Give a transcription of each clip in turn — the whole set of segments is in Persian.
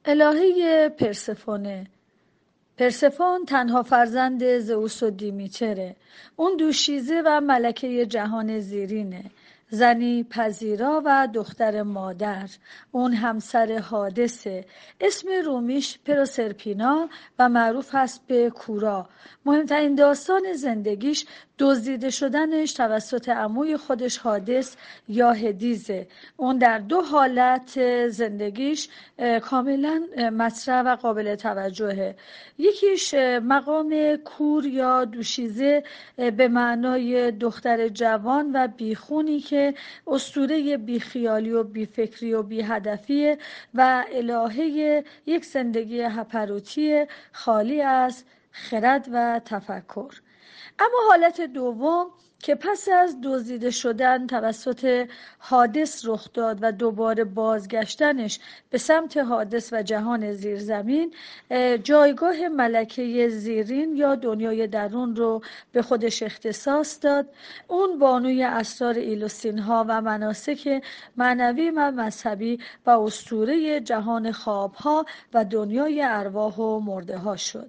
الهه پرسفونه. پرسفون تنها فرزند زئوس و دیمیتره. اون دوشیزه و ملکه جهان زیرینه، زنی پذیرا و دختر مادر. اون همسر حادثه. اسم رومیش پروسرپینا و معروف هست به کورا. مهمترین داستان زندگیش دزدیده شدنش توسط عموی خودش حادث یا هدیزه. اون در دو حالت زندگیش کاملا مطرح و قابل توجهه. یکیش مقام کور یا دوشیزه به معنای دختر جوان و بیخونی که اسطوره بیخیالی و بیفکری و بیهدفیه و الهه یک زندگی هپروتی خالی از خرد و تفکر. اما حالت دوم که پس از دزدیده شدن توسط حادث رخ داد و دوباره بازگشتنش به سمت حادث و جهان زیرزمین، جایگاه ملکه زیرین یا دنیای درون رو به خودش اختصاص داد. اون بانوی اسرار ایلوسینها و مناسک معنوی و مذهبی و اسطوره جهان خوابها و دنیای ارواح و مرده ها شد.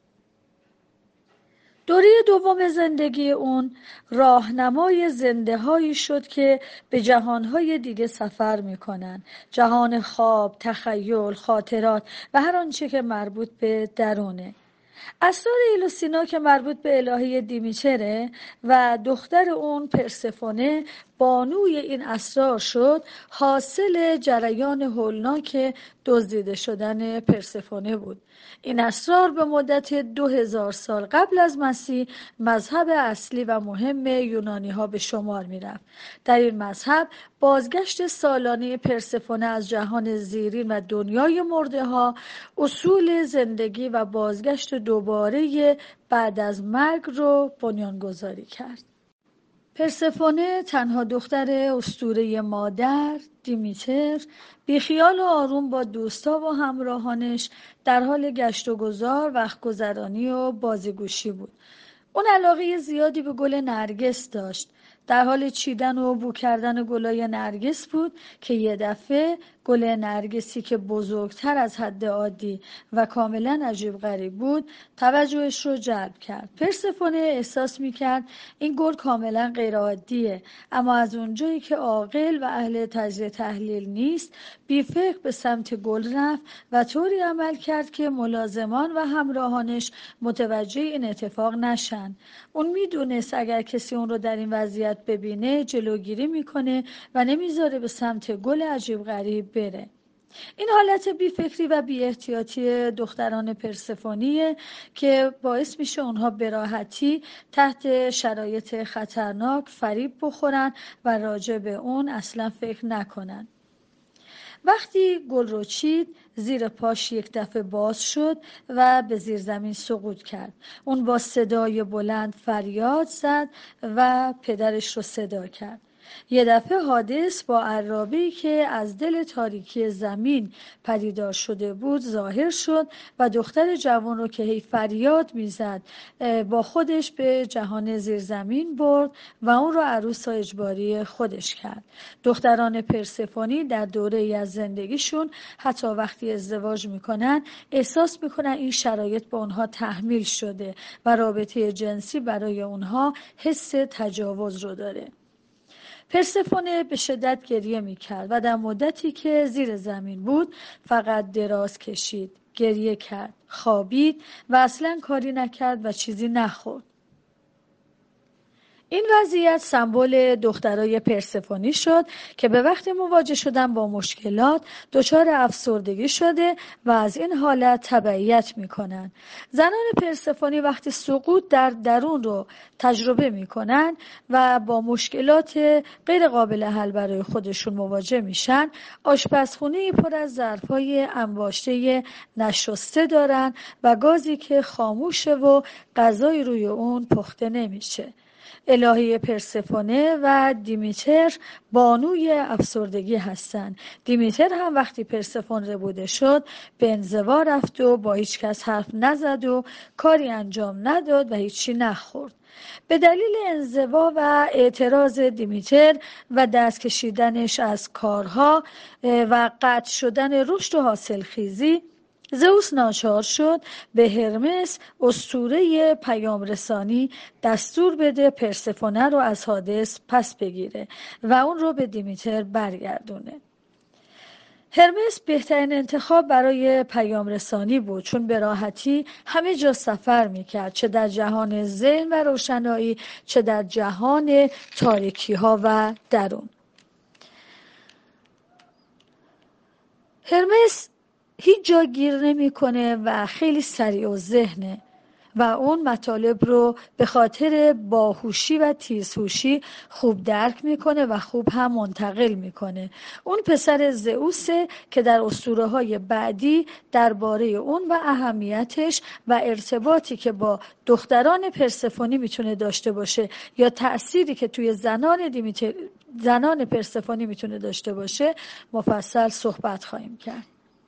دوره دوم زندگی اون راهنمای زنده هایی شد که به جهانهای دیگه سفر میکنن. جهان خواب، تخیل، خاطرات و هر آنچه که مربوط به درونه. اسرار ایلوسینا که مربوط به الهه دیمیتره و دختر اون پرسفونه بانوی این اسرار شد، حاصل جریان هولناک دزدیده شدن پرسفونه بود. این اسرار به مدت 2000 سال قبل از مسیح مذهب اصلی و مهم یونانی ها به شمار می رفت. در این مذهب بازگشت سالانه پرسفونه از جهان زیرین و دنیای مرده ها اصول زندگی و بازگشت دوباره بعد از مرگ رو بنیانگذاری کرد. پرسفونه تنها دختر اسطوره مادر دیمیتر، بیخیال و آروم با دوستا و همراهانش در حال گشت و گذار، وقت گذرانی و بازیگوشی بود. اون علاقه زیادی به گل نرگس داشت. در حال چیدن و بو کردن گلای نرگس بود که یه دفعه گل نرگسی که بزرگتر از حد عادی و کاملا عجیب غریب بود توجهش رو جلب کرد. پرسفونه احساس میکرد این گل کاملا غیر عادیه، اما از اونجایی که عاقل و اهل تجزیه تحلیل نیست، بی فکر به سمت گل رفت و طوری عمل کرد که ملازمان و همراهانش متوجه این اتفاق نشن. اون میدونست اگر کسی اون رو در این وضعیت ببینه جلوگیری میکنه و نمیذاره به سمت گل عجیب غریب بره. این حالت بیفکری و بی احتیاطی دختران پرسفونیه که باعث میشه اونها به راحتی تحت شرایط خطرناک فریب بخورن و راجع به اون اصلا فکر نکنن. وقتی گل رو چید، زیر پاش یک دفعه باز شد و به زیر زمین سقوط کرد. اون با صدای بلند فریاد زد و پدرش رو صدا کرد. یه دفعه حادث با عرابه‌ای که از دل تاریکی زمین پدیدار شده بود ظاهر شد و دختر جوان رو که هی فریاد میزد با خودش به جهان زیرزمین برد و اون رو عروس اجباری خودش کرد. دختران پرسفونی در دوره‌ای از زندگیشون حتی وقتی ازدواج میکنن احساس میکنن این شرایط به اونها تحمیل شده و رابطه جنسی برای اونها حس تجاوز رو داره. پرسفونه به شدت گریه میکرد و در مدتی که زیر زمین بود فقط دراز کشید، گریه کرد، خوابید و اصلا کاری نکرد و چیزی نخورد. این وضعیت سمبل دخترای پرسفونی شد که به وقت مواجه شدن با مشکلات دچار افسردگی شده و از این حالت تبعیت میکنن. زنان پرسفونی وقتی سقوط در درون رو تجربه میکنن و با مشکلات غیر قابل حل برای خودشون مواجه میشن، آشپزخونه پر از ظرفای انباشته نشسته دارن و گازی که خاموشه و غذای روی اون پخته نمیشه. الهه پرسفونه و دیمیتر بانوی افسردگی هستند. دیمیتر هم وقتی پرسفون ربوده شد به انزوا رفت و با هیچ کس حرف نزد و کاری انجام نداد و هیچی نخورد. به دلیل انزوا و اعتراض دیمیتر و دست کشیدنش از کارها و قطع شدن رشد و حاصلخیزی، زئوس ناچار شد به هرمس اسطوره پیام رسانی دستور بده پرسفونه رو از حادث پس بگیره و اون رو به دیمیتر برگردونه. هرمس بهترین انتخاب برای پیام رسانی بود، چون به راحتی همه جا سفر میکرد، چه در جهان ذهن و روشنایی چه در جهان تاریکی ها و درون. هرمس هیچ جا گیر نمیکنه و خیلی سریع الذهنه و اون مطالب رو به خاطر باهوشی و تیزهوشی خوب درک میکنه و خوب هم منتقل میکنه. اون پسر زئوسه که در اسطوره‌های بعدی درباره اون و اهمیتش و ارتباطی که با دختران پرسفونی میتونه داشته باشه یا تأثیری که توی زنان پرسفونی میتونه داشته باشه مفصل صحبت خواهیم کرد.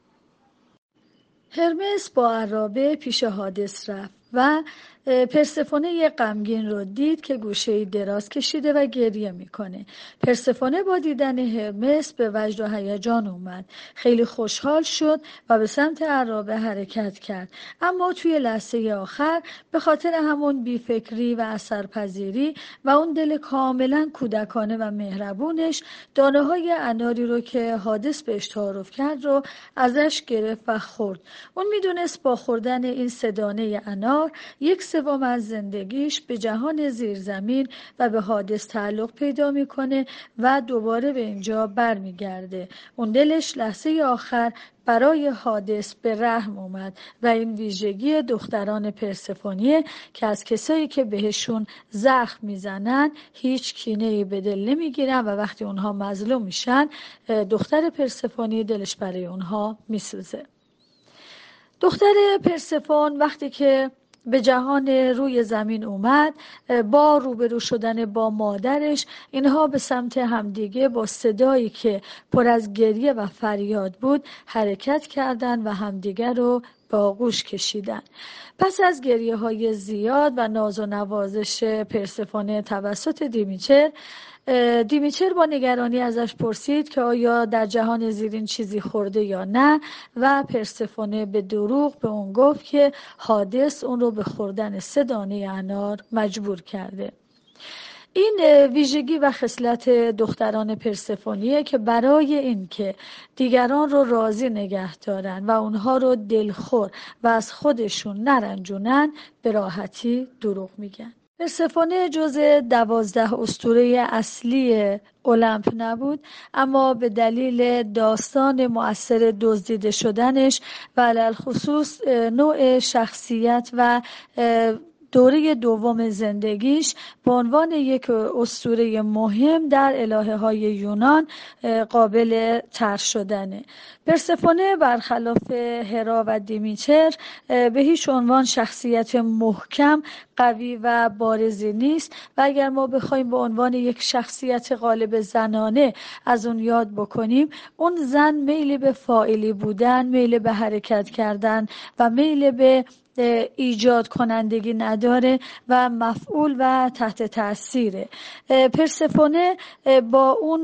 هرمس با عرابه پیش حادث رفت و پرسفونه غمگین رو دید که گوشه‌ای دراز کشیده و گریه میکنه. پرسفونه با دیدن هرمس به وجد و هیجان اومد، خیلی خوشحال شد و به سمت عرابه حرکت کرد، اما توی لحظه آخر به خاطر همون بیفکری و اثرپذیری و اون دل کاملا کودکانه و مهربونش دانه های اناری رو که حادث بهش تعارف کرد رو ازش گرفت و خورد. اون میدونست با خوردن این 3 دانه انار 1/3 از زندگیش به جهان زیرزمین و به حادث تعلق پیدا میکنه و دوباره به اینجا برمیگرده. اون دلش لحظه آخر برای حادث به رحم اومد و این ویژگی دختران پرسفونیه که از کسایی که بهشون زخم میزنن هیچ کینه‌ای به دل نمیگیرن و وقتی اونها مظلوم میشن دختر پرسفونی دلش برای اونها میسوزه. دختر پرسفون وقتی که به جهان روی زمین اومد، با روبرو شدن با مادرش اینها به سمت همدیگه با صدایی که پر از گریه و فریاد بود حرکت کردند و همدیگه رو به آغوش کشیدن. پس از گریه های زیاد و ناز و نوازش پرسفونه توسط دیمیتر با نگرانی ازش پرسید که آیا در جهان زیرین چیزی خورده یا نه و پرسفونه به دروغ به اون گفت که حادث اون رو به خوردن 3 دانه انار مجبور کرده. این ویژگی و خصلت دختران پرسفونیه که برای این که دیگران رو راضی نگه دارن و اونها رو دلخور و از خودشون نرنجونن به راحتی دروغ میگن. پرسفونه جزء 12 اسطوره اصلی المپ نبود، اما به دلیل داستان مؤثر دزدیده شدنش و علل خصوص نوع شخصیت و دوره دوم زندگیش به عنوان یک اسطوره مهم در الهه های یونان قابل طرح شدنه. پرسفونه برخلاف هرا و دیمیتر به هیچ عنوان شخصیت محکم، قوی و بارزی نیست و اگر ما بخوایم به عنوان یک شخصیت غالب زنانه از اون یاد بکنیم، اون زن میل به فاعلی بودن، میل به حرکت کردن و میل به ایجاد کنندگی نداره و مفعول و تحت تأثیره. پرسفونه با اون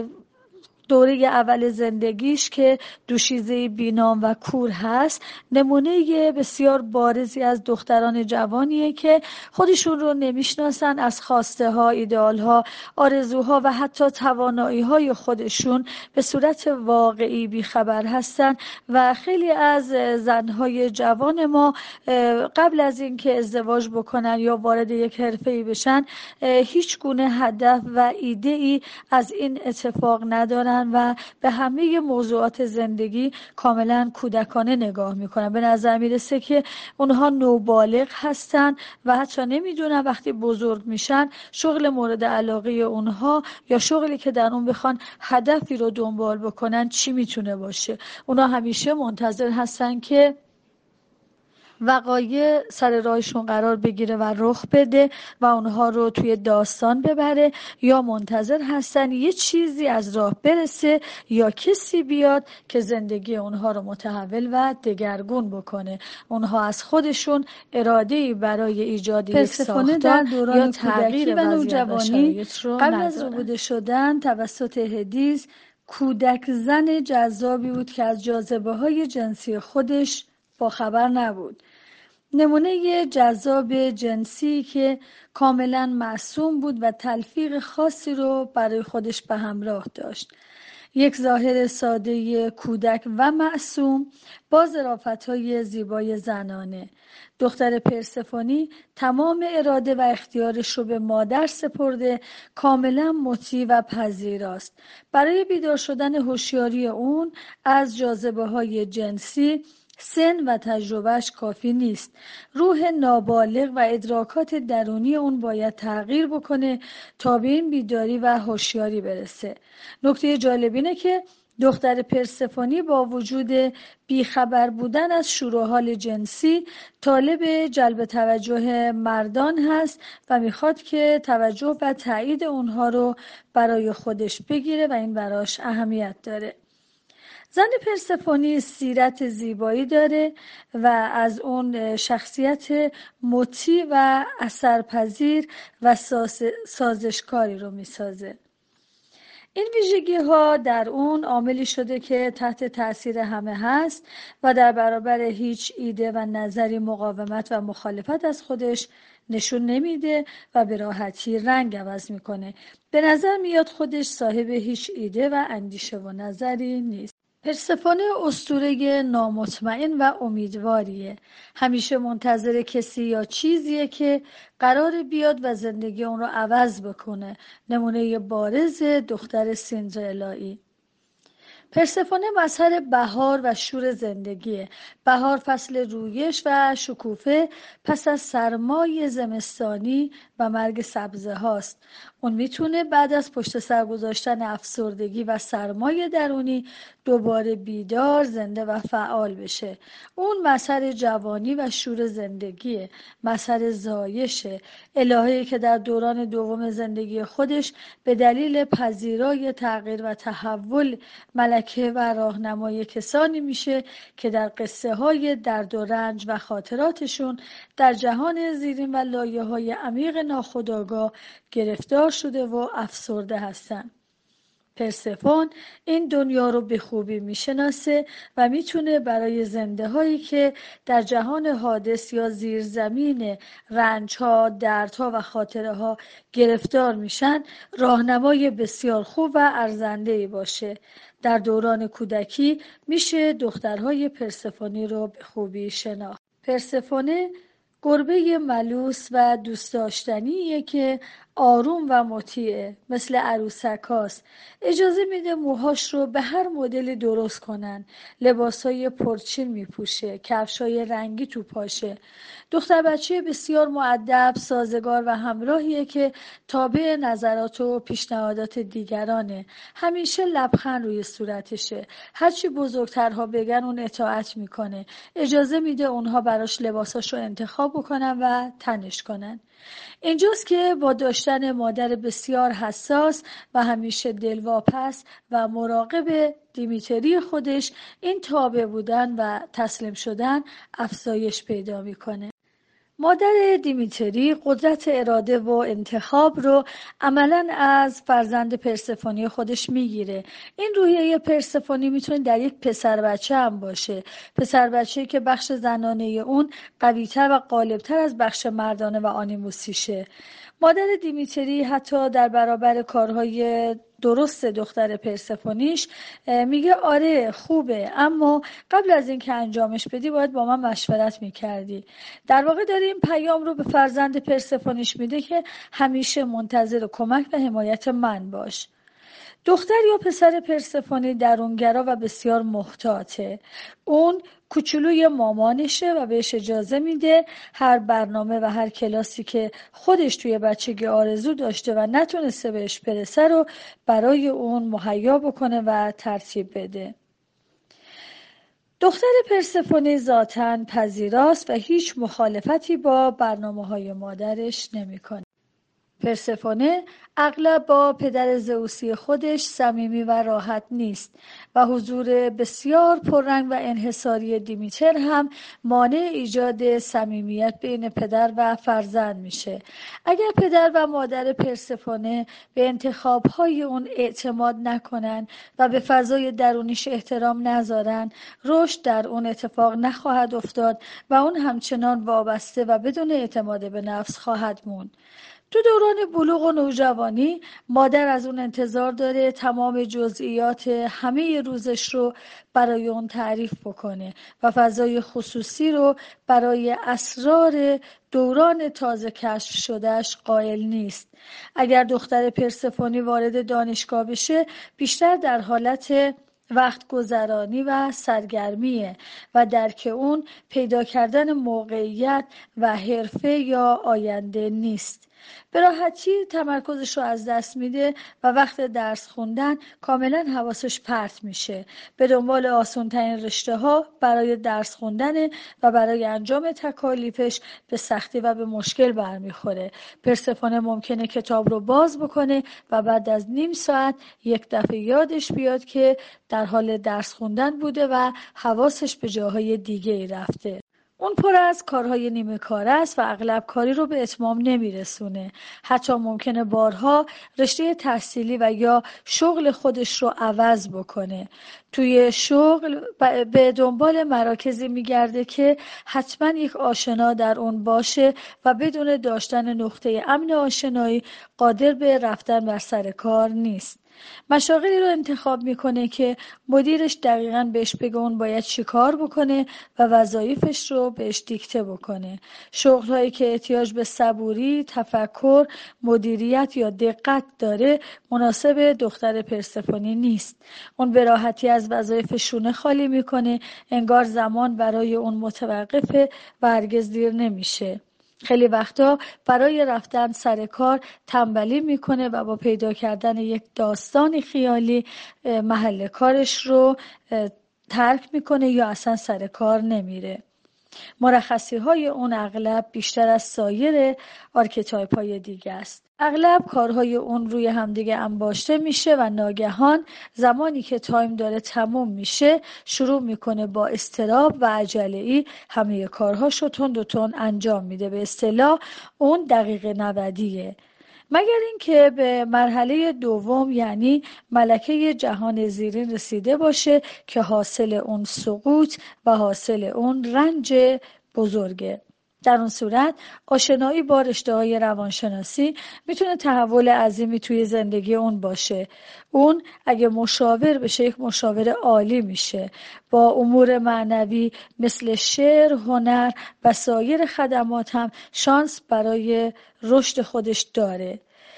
دوره اول زندگیش که دوشیزه بینام و کور هست نمونه بسیار بارزی از دختران جوانیه که خودشون رو نمیشناسن، از خواسته ها، ایدئال ها، آرزوها و حتی توانایی های خودشون به صورت واقعی بیخبر هستن و خیلی از زنهای جوان ما قبل از اینکه ازدواج بکنن یا وارد یک حرفه‌ای بشن هیچ گونه هدف و ایده ای از این اتفاق ندارن و به همه موضوعات زندگی کاملا کودکانه نگاه میکنن. به نظر میرسه که اونها نوبالغ هستن و حتی نمیدونن وقتی بزرگ میشن شغل مورد علاقه اونها یا شغلی که در اون بخوان هدفی رو دنبال بکنن چی میتونه باشه. اونها همیشه منتظر هستن که وقایع سر راهشون قرار بگیره و رخ بده و اونها رو توی داستان ببره، یا منتظر هستن یه چیزی از راه برسه یا کسی بیاد که زندگی اونها رو متحول و دگرگون بکنه. اونها از خودشون اراده‌ای برای ایجاد یک پرسفونه در ساختار دوران یا کودکی تغییر و وضعیت و نوجوانی شرایط رو قبل از ندارن. روبوده شدن توسط هدیز کودک زن جذابی بود که از جاذبه‌های جنسی خودش باخبر نبود. نمونه جذاب جنسی که کاملا معصوم بود و تلفیق خاصی رو برای خودش به همراه داشت. یک ظاهر ساده کودک و معصوم با ظرافت‌های زیبای زنانه. دختر پرسفونی تمام اراده و اختیارش رو به مادر سپرده، کاملا مطیع و پذیراست. برای بیدار شدن هوشیاری اون از جاذبه‌های جنسی سن و تجربهش کافی نیست. روح نابالغ و ادراکات درونی اون باید تغییر بکنه تا به این بیداری و هوشیاری برسه. نکته جالب اینه که دختر پرسفونی با وجود بیخبر بودن از شور و حال جنسی طالب جلب توجه مردان هست و میخواد که توجه و تایید اونها رو برای خودش بگیره و این براش اهمیت داره. زن پرسفونی سیرت زیبایی داره و از اون شخصیت مطیع و اثرپذیر و سازشکاری رو میسازه. این ویژگی ها در اون عاملی شده که تحت تاثیر همه هست و در برابر هیچ ایده و نظری مقاومت و مخالفت از خودش نشون نمیده و به راحتی رنگ عوض میکنه. به نظر میاد خودش صاحب هیچ ایده و اندیشه و نظری نیست. پرسفونه اسطوره نامطمئن و امیدواریه. همیشه منتظر کسی یا چیزیه که قرار بیاد و زندگی اون رو عوض بکنه. نمونه بارز دختر سیندرلایی. پرسفونه مظهر بهار و شور زندگیه. بهار فصل رویش و شکوفه پس از سرمای زمستانی و مرگ سبزه هاست. اون میتونه بعد از پشت سر گذاشتن افسردگی و سرمای درونی دوباره بیدار، زنده و فعال بشه. اون مظهر جوانی و شور زندگیه، مظهر زایشه، الهه‌ای که در دوران دوم زندگی خودش به دلیل پذیرای تغییر و تحول ملکه و راهنمای کسانی میشه که در قصه های درد و رنج و خاطراتشون در جهان زیرین و لایه‌های عمیق ناخودآگاه گرفتار شده و افسرده هستن. پرسفون این دنیا رو به خوبی میشناسه و میتونه برای زنده هایی که در جهان حادث یا زیرزمین رنج ها، دردها و خاطره ها گرفتار میشن راهنمای بسیار خوب و ارزنده‌ای باشه. در دوران کودکی میشه دخترهای پرسفونی رو به خوبی شناخت. پرسفونه گربه ملوس و دوست داشتنیه که آروم و مطیعه، مثل عروسک هاست. اجازه میده موهاش رو به هر مدلی درست کنن. لباسای پرچین میپوشه، کفشای رنگی تو پاشه. دختر بچه بسیار مؤدب، سازگار و همراهیه که تابع نظرات و پیشنهادات دیگرانه. همیشه لبخند روی صورتشه. هرچی بزرگترها بگن اون اطاعت میکنه. اجازه میده اونها براش لباساشو انتخاب بکنن و تنش کنن. اینجاست که با داشتن مادر بسیار حساس و همیشه دلواپس و مراقب دیمیتری خودش، این تابع بودن و تسلیم شدن افزایش پیدا میکنه. مادر دیمیتری قدرت اراده و انتخاب رو عملاً از فرزند پرسفونی خودش میگیره. این روحیه پرسفونی میتونه در یک پسر بچه هم باشه. پسر بچه‌ای که بخش زنانه اون قوی‌تر و غالب‌تر از بخش مردانه و آنیموسیشه. مادر دیمیتری حتی در برابر کارهای درست دختر پرسفونیش میگه آره خوبه، اما قبل از اینکه انجامش بدی باید با من مشورت میکردی. در واقع داره این پیام رو به فرزند پرسفونیش میده که همیشه منتظر کمک و حمایت من باش. دختر یا پسر پرسفونی درونگرا و بسیار محتاطه. اون کوچولوی مامانشه و بهش اجازه میده هر برنامه و هر کلاسی که خودش توی بچگی آرزو داشته و نتونسته بهش برسه رو برای اون مهیا بکنه و ترتیب بده. دختر پرسفونه ذاتاً پذیراست و هیچ مخالفتی با برنامه‌های مادرش نمی‌کنه. پرسفونه اغلب با پدر زئوسی خودش صمیمی و راحت نیست و حضور بسیار پررنگ و انحصاری دیمیتر هم مانع ایجاد صمیمیت بین پدر و فرزند میشه. اگر پدر و مادر پرسفونه به انتخاب‌های اون اعتماد نکنن و به فضای درونیش احترام نذارن، رشد در اون اتفاق نخواهد افتاد و اون همچنان وابسته و بدون اعتماد به نفس خواهد موند. تو دوران بلوغ و نوجوانی مادر از اون انتظار داره تمام جزئیات همه روزش رو برای اون تعریف بکنه و فضای خصوصی رو برای اسرار دوران تازه کشف شدهش قائل نیست. اگر دختر پرسفونی وارد دانشگاه بشه، بیشتر در حالت وقت گذرانی و سرگرمیه و درک اون پیدا کردن موقعیت و حرفه یا آینده نیست. به راحتی تمرکزش رو از دست میده و وقت درس خوندن کاملا حواسش پرت میشه. به دنبال آسان‌ترین رشته ها برای درس خوندن و برای انجام تکالیفش به سختی و به مشکل برمیخوره. پرسفونه ممکنه کتاب رو باز بکنه و بعد از نیم ساعت یک دفعه یادش بیاد که در حال درس خوندن بوده و حواسش به جاهای دیگه رفته. اون پر از کارهای نیمه کاره است و اغلب کاری رو به اتمام نمیرسونه. حتی ممکنه بارها رشته تحصیلی و یا شغل خودش رو عوض بکنه. توی شغل به دنبال مراکزی میگرده که حتما یک آشنا در اون باشه و بدون داشتن نقطه امن آشنایی قادر به رفتن بر سر کار نیست. مشاغلی رو انتخاب میکنه که مدیرش دقیقاً بهش بگه اون باید چی کار بکنه و وظایفش رو بهش دیکته بکنه. شغل‌هایی که احتیاج به صبوری، تفکر، مدیریت یا دقت داره مناسب دختر پرسفونی نیست. اون به راحتی از وظایف شونه خالی میکنه، انگار زمان برای اون متوقفه و هرگز دیر نمیشه. خیلی وقتا برای رفتن سر کار تنبلی میکنه و با پیدا کردن یک داستانی خیالی محل کارش رو ترک میکنه یا اصلا سر کار نمیره. مرخصی های اون اغلب بیشتر از سایر آرکیتایپ های دیگه است. اغلب کارهای اون روی همدیگه انباشته میشه و ناگهان زمانی که تایم داره تموم میشه شروع میکنه با اضطراب و عجله‌ای همه کارهاشو تند و تند انجام میده. به اصطلاح اون دقیقه 90. مگر اینکه به مرحله دوم یعنی ملکه جهان زیرین رسیده باشه که حاصل اون سقوط و حاصل اون رنج بزرگه. در اون صورت آشنایی با رشته‌های روانشناسی میتونه تحول عظیمی توی زندگی اون باشه. اون اگه مشاور بشه یک مشاور عالی میشه. با امور معنوی مثل شعر، هنر و سایر خدمات هم شانس برای رشد خودش داره.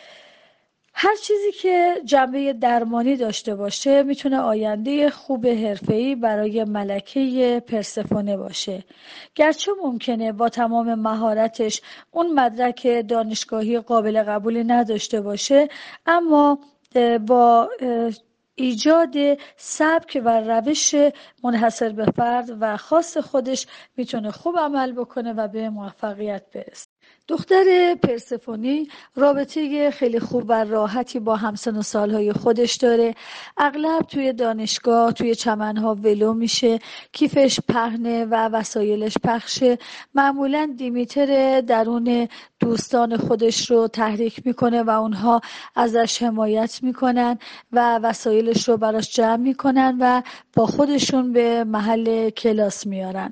هر چیزی که جنبه درمانی داشته باشه میتونه آینده خوب حرفه‌ای برای ملکه پرسفونه باشه. گرچه ممکنه با تمام مهارتش اون مدرک دانشگاهی قابل قبولی نداشته باشه، اما با ایجاد سبک و روش منحصر به فرد و خاص خودش میتونه خوب عمل بکنه و به موفقیت برسه. دختر پرسفونی رابطه خیلی خوب و راحتی با همسن و سالهای خودش داره. اغلب توی دانشگاه توی چمنها ولو میشه، کیفش پهنه و وسایلش پخشه. معمولا دیمیتر درون دوستان خودش رو تحریک میکنه و اونها ازش حمایت میکنن و وسایلش رو براش جمع میکنن و با خودشون به محل کلاس میارن.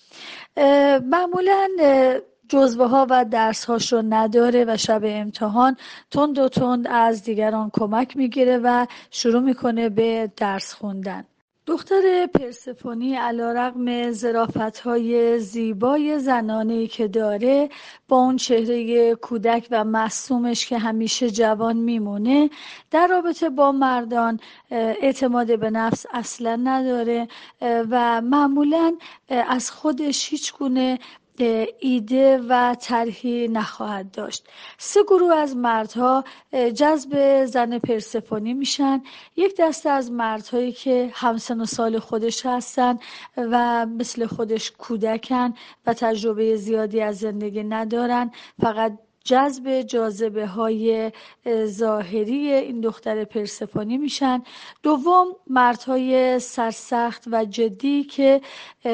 معمولا جزوه ها و درس هاش رو نداره و شب امتحان تند و تند از دیگران کمک میگیره و شروع میکنه به درس خوندن. دختر پرسفونی علیرغم ظرافت‌های زیبای زنانه‌ای که داره، با اون چهره کودک و معصومش که همیشه جوان میمونه، در رابطه با مردان اعتماد به نفس اصلا نداره و معمولاً از خودش هیچ گونه ایده و طرحی نخواهد داشت. 3 گروه از مردها جذب زن پرسفونی میشن. یک دسته از مردهایی که همسن و سال خودش هستن و مثل خودش کودکن و تجربه زیادی از زندگی ندارن، فقط جذب جاذبه های ظاهری این دختر پرسفونی میشن. دوم، مردهای سرسخت و جدی که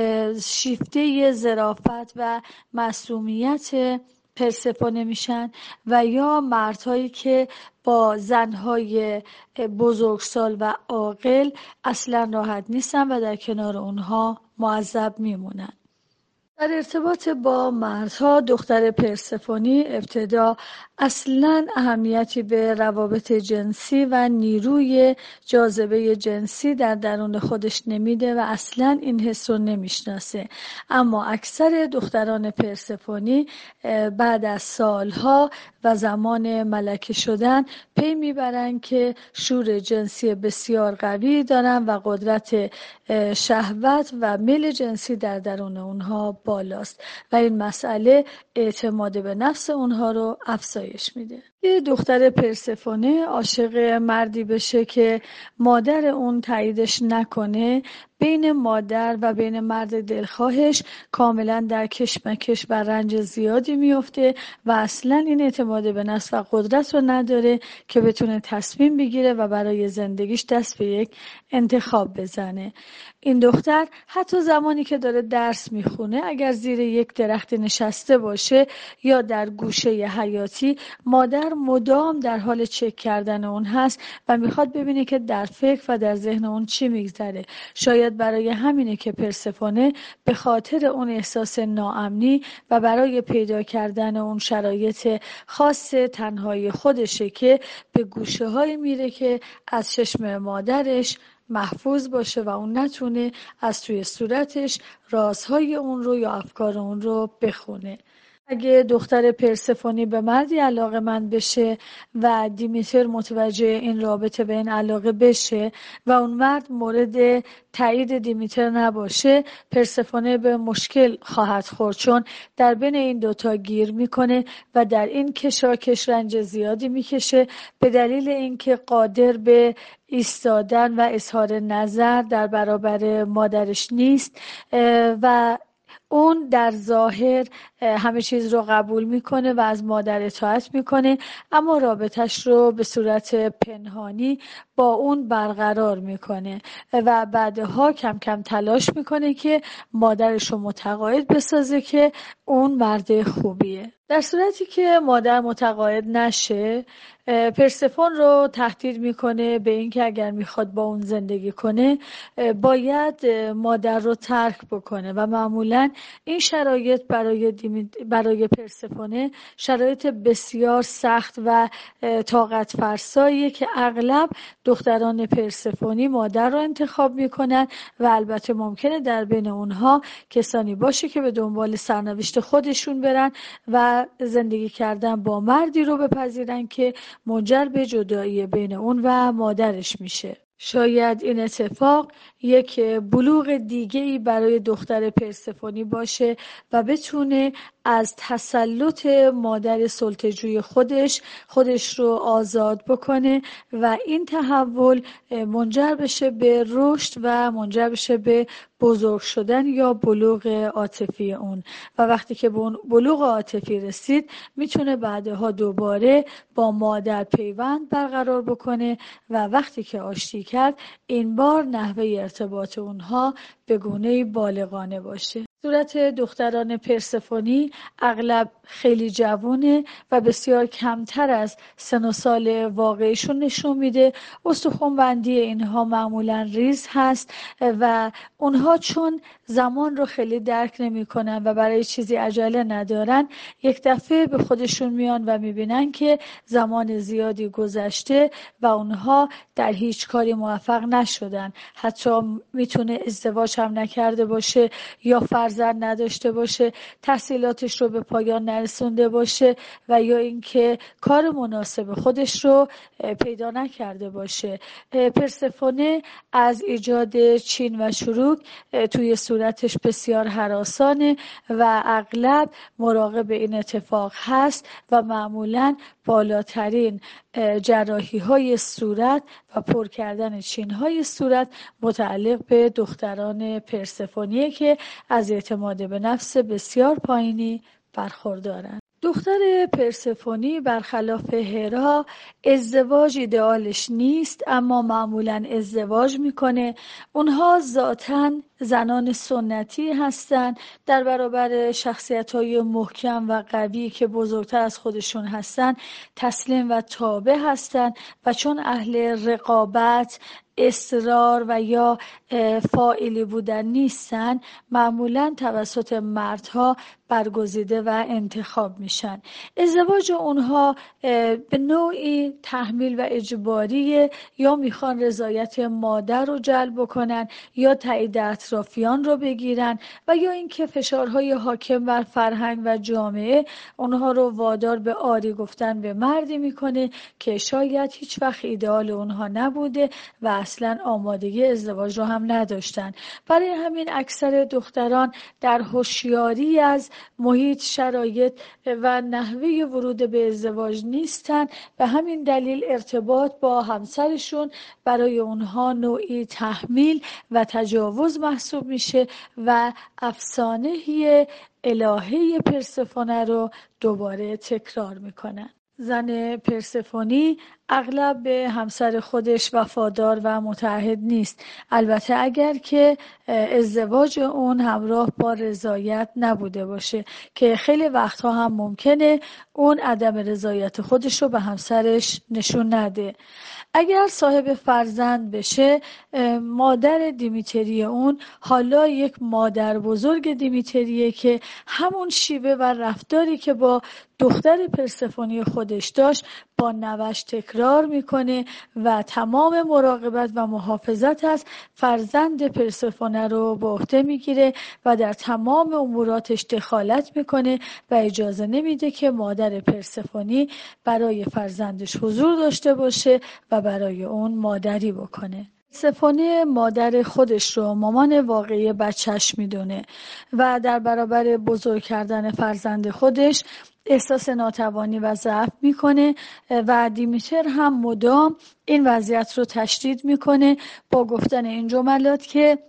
شیفته ظرافت و معصومیت پرسفونه میشن، و یا مردهایی که با زنهای بزرگسال و عاقل اصلا راحت نیستن و در کنار اونها معذب میمونن. در ارتباط با مردها، دختر پرسفونی ابتدا اصلا اهمیتی به روابط جنسی و نیروی جاذبه جنسی در درون خودش نمیده و اصلا این حس رو نمیشناسه. اما اکثر دختران پرسفونی بعد از سالها و زمان ملکه شدن پی میبرن که شور جنسی بسیار قوی دارن و قدرت شهوت و میل جنسی در درون اونها بالاست و این مسئله اعتماد به نفس اونها رو افزایش میده. یه دختر پرسفونه عاشق مردی بشه که مادر اون تاییدش نکنه، بین مادر و بین مرد دلخواهش کاملا در کشمکش و رنج زیادی میفته و اصلا این اعتماد به نفس و قدرت رو نداره که بتونه تصمیم بگیره و برای زندگیش دست به یک انتخاب بزنه. این دختر حتی زمانی که داره درس میخونه، اگر زیر یک درخت نشسته باشه یا در گوشه حیاتی، مادر مدام در حال چک کردن اون هست و میخواد ببینه که در فکر و در ذهن اون چی میگذره. شاید برای همینه که پرسفونه به خاطر اون احساس ناامنی و برای پیدا کردن اون شرایط خاص تنهایی خودشه که به گوشه های میره که از چشم مادرش محفوظ باشه و اون نتونه از توی صورتش رازهای اون رو یا افکار اون رو بخونه. اگه دختر پرسفونی به مردی علاقه‌مند بشه و دیمیتر متوجه این رابطه به این علاقه بشه و اون مرد مورد تایید دیمیتر نباشه، پرسفونه به مشکل خواهد خورد، چون در بین این دوتا گیر میکنه و در این کشاکش رنج زیادی میکشه به دلیل اینکه قادر به ایستادن و اظهار نظر در برابر مادرش نیست و اون در ظاهر همه چیز رو قبول میکنه و از مادر اطاعت میکنه، اما رابطش رو به صورت پنهانی با اون برقرار میکنه و بعدها کم کم تلاش میکنه که مادرش رو متقاعد بسازه که اون مرد خوبیه. در صورتی که مادر متقاعد نشه، پرسفون رو تهدید میکنه به اینکه اگر میخواد با اون زندگی کنه باید مادر رو ترک بکنه و معمولا این شرایط برای پرسفونه شرایط بسیار سخت و طاقت فرساییه که اغلب دختران پرسفونی مادر رو انتخاب میکنن و البته ممکنه در بین اونها کسانی باشه که به دنبال سرنوشت خودشون برن و زندگی کردن با مردی رو بپذیرن که منجر به جدایی بین اون و مادرش میشه. شاید این اتفاق یک بلوغ دیگه‌ای برای دختر پرسفونی باشه و بتونه از تسلط مادر سلطه‌جوی خودش رو آزاد بکنه و این تحول منجر بشه به رشد و منجر بشه به بزرگ شدن یا بلوغ عاطفی اون، و وقتی که به اون بلوغ عاطفی رسید میتونه بعدها دوباره با مادر پیوند برقرار بکنه و وقتی که آشتی کرد این بار نحوه ارتباط اونها به گونه‌ای بالغانه باشه. صورت دختران پرسفونی اغلب خیلی جوونه و بسیار کمتر از سن و سال واقعیشون نشون میده. استخوان‌بندی اینها معمولا ریز هست و اونها چون زمان رو خیلی درک نمی‌کنن و برای چیزی عجله ندارن، یک دفعه به خودشون میان و میبینن که زمان زیادی گذشته و اونها در هیچ کاری موفق نشدن. حتی میتونه ازدواج هم نکرده باشه یا فرزند فرزند نداشته باشه، تحصیلاتش رو به پایان نرسونده باشه و یا اینکه کار مناسب خودش رو پیدا نکرده باشه. پرسفونه از ایجاد چین و چروک توی صورتش بسیار هراسانه و اغلب مراقب این اتفاق هست و معمولاً بالاترین جراحی های صورت و پر کردن چین های صورت متعلق به دختران پرسفونیه که از اعتماد به نفس بسیار پایینی برخوردارند. دختر پرسفونی برخلاف هرا ازدواج ایدئالش نیست، اما معمولا ازدواج میکنه. اونها ذاتاً زنان سنتی هستند، در برابر شخصیت‌های محکم و قوی که بزرگتر از خودشون هستن تسلیم و تابع هستند و چون اهل رقابت، اصرار و یا فاعلی بودن نیستن، معمولا توسط مردها برگزیده و انتخاب میشن. ازدواج اونها به نوعی تحمیل و اجباریه، یا میخوان رضایت مادر رو جلب کنن یا تایید اطرافیان رو بگیرن و یا اینکه فشارهای حاکم بر فرهنگ و جامعه اونها رو وادار به آری گفتن به مردی میکنه که شاید هیچ وقت ایدئال اونها نبوده و اصلا آمادگی ازدواج رو هم نداشتن. برای همین اکثر دختران در هوشیاری از محیط، شرایط و نحوه ورود به ازدواج نیستن. به همین دلیل ارتباط با همسرشون برای اونها نوعی تحمیل و تجاوز محسوب میشه و افسانه الهه پرسفونه رو دوباره تکرار میکنن. زن پرسفونی اغلب به همسر خودش وفادار و متعهد نیست، البته اگر که ازدواج اون همراه با رضایت نبوده باشه که خیلی وقتها هم ممکنه اون عدم رضایت خودش رو به همسرش نشون نده. اگر صاحب فرزند بشه، مادر دیمیتری اون حالا یک مادر بزرگ دیمیتریه که همون شیوه و رفتاری که با دختر پرسفونی خودش داشت با نوش تکرار میکنه و تمام مراقبت و محافظت از فرزند پرسفونه رو به عهده میگیره و در تمام اموراتش دخالت میکنه و اجازه نمیده که مادر پرسفونی برای فرزندش حضور داشته باشه و برای اون مادری بکنه. پرسفونه مادر خودش رو مامان واقعی بچهش میدونه و در برابر بزرگ کردن فرزند خودش احساس ناتوانی و ضعف میکنه و دیمیتر هم مدام این وضعیت رو تشدید میکنه با گفتن این جملات که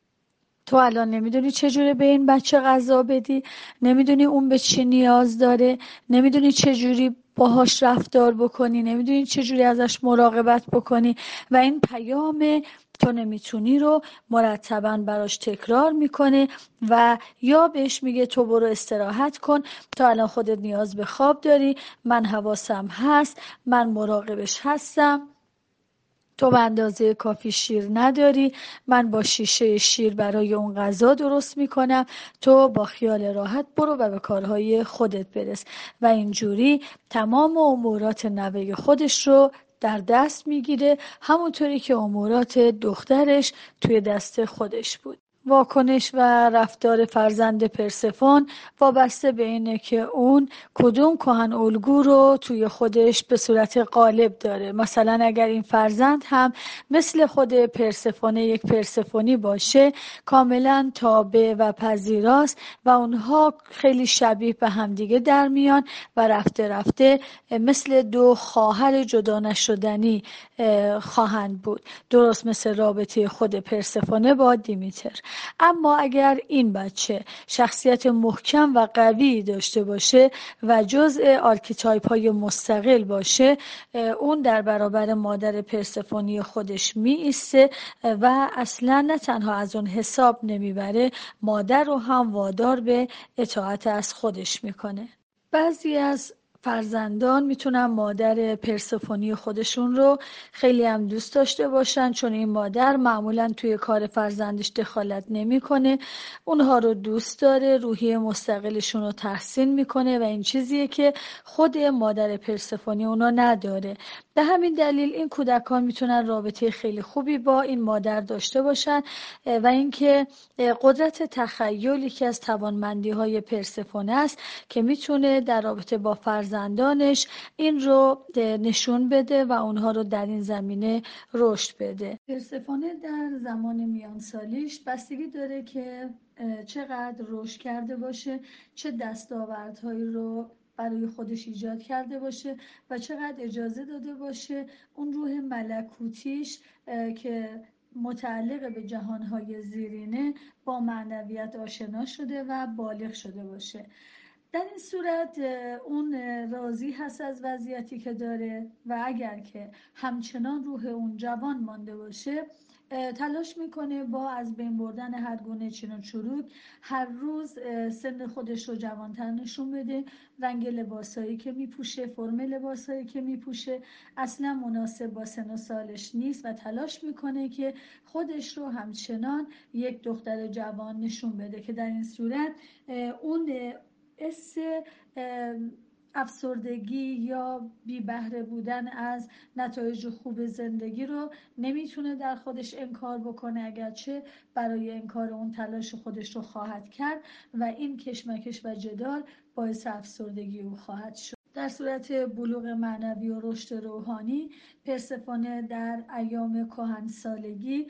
تو الان نمیدونی چجوری به این بچه غذا بدی، نمیدونی اون به چی نیاز داره، نمیدونی چجوری باهاش رفتار بکنی، نمیدونی چجوری ازش مراقبت بکنی و این پیام تو نمیتونی رو مرتباً براش تکرار میکنه و یا بهش میگه تو برو استراحت کن، تو الان خودت نیاز به خواب داری، من حواسم هست، من مراقبش هستم، تو به اندازه کافی شیر نداری، من با شیشه شیر برای اون غذا درست میکنم، تو با خیال راحت برو و به کارهای خودت برس و اینجوری تمام امورات نوه خودش رو در دست میگیره، همونطوری که امورات دخترش توی دست خودش بود. واکنش و رفتار فرزند پرسفون وابسته به اینه که اون کدوم کهن الگو رو توی خودش به صورت غالب داره. مثلا اگر این فرزند هم مثل خود پرسفونه یک پرسفونی باشه، کاملا تابع و پذیراست و اونها خیلی شبیه به همدیگه در میان و رفته رفته مثل دو خواهر جدا نشدنی خواهند بود، درست مثل رابطه خود پرسفونه با دیمیتر. اما اگر این بچه شخصیت محکم و قوی داشته باشه و جزء آرکیتایپ های مستقل باشه، اون در برابر مادر پرسفونی خودش می ایسته و اصلا نه تنها از اون حساب نمیبره، مادر رو هم وادار به اطاعت از خودش میکنه. بعضی از فرزندان میتونن مادر پرسفونی خودشون رو خیلی هم دوست داشته باشن، چون این مادر معمولا توی کار فرزندش دخالت نمیکنه، اونها رو دوست داره، روحیه مستقلشون رو تحسین میکنه و این چیزیه که خود مادر پرسفونی اونا نداره. به همین دلیل این کودکان میتونن رابطه خیلی خوبی با این مادر داشته باشن و اینکه قدرت تخیل یکی از توانمندی‌های پرسفونه است که میتونه در رابطه با فرزندانش این رو نشون بده و اونها رو در این زمینه رشد بده. پرسفونه در زمان میانسالیش بستگی داره که چقدر رشد کرده باشه، چه دستاوردهایی رو برای خودش ایجاد کرده باشه و چقدر اجازه داده باشه اون روح ملکوتیش که متعلق به جهانهای زیرینه با معنویت آشنا شده و بالغ شده باشه. در این صورت اون راضی هست از وضعیتی که داره و اگر که همچنان روح اون جوان مانده باشه تلاش میکنه با از بین بردن هر گونه چین و چروک هر روز سن خودش رو جوانتر نشون بده. رنگ لباسایی که میپوشه، فرم لباسایی که میپوشه اصلا مناسب با سن و سالش نیست و تلاش میکنه که خودش رو همچنان یک دختر جوان نشون بده که در این صورت اون افسردگی یا بی بهره بودن از نتایج خوب زندگی رو نمیتونه در خودش انکار بکنه، اگرچه برای انکار اون تلاش خودش رو خواهد کرد و این کشمکش و جدال باعث افسردگی او خواهد شد. در صورت بلوغ معنوی و رشد روحانی پرسفونه در ایام کهنسالگی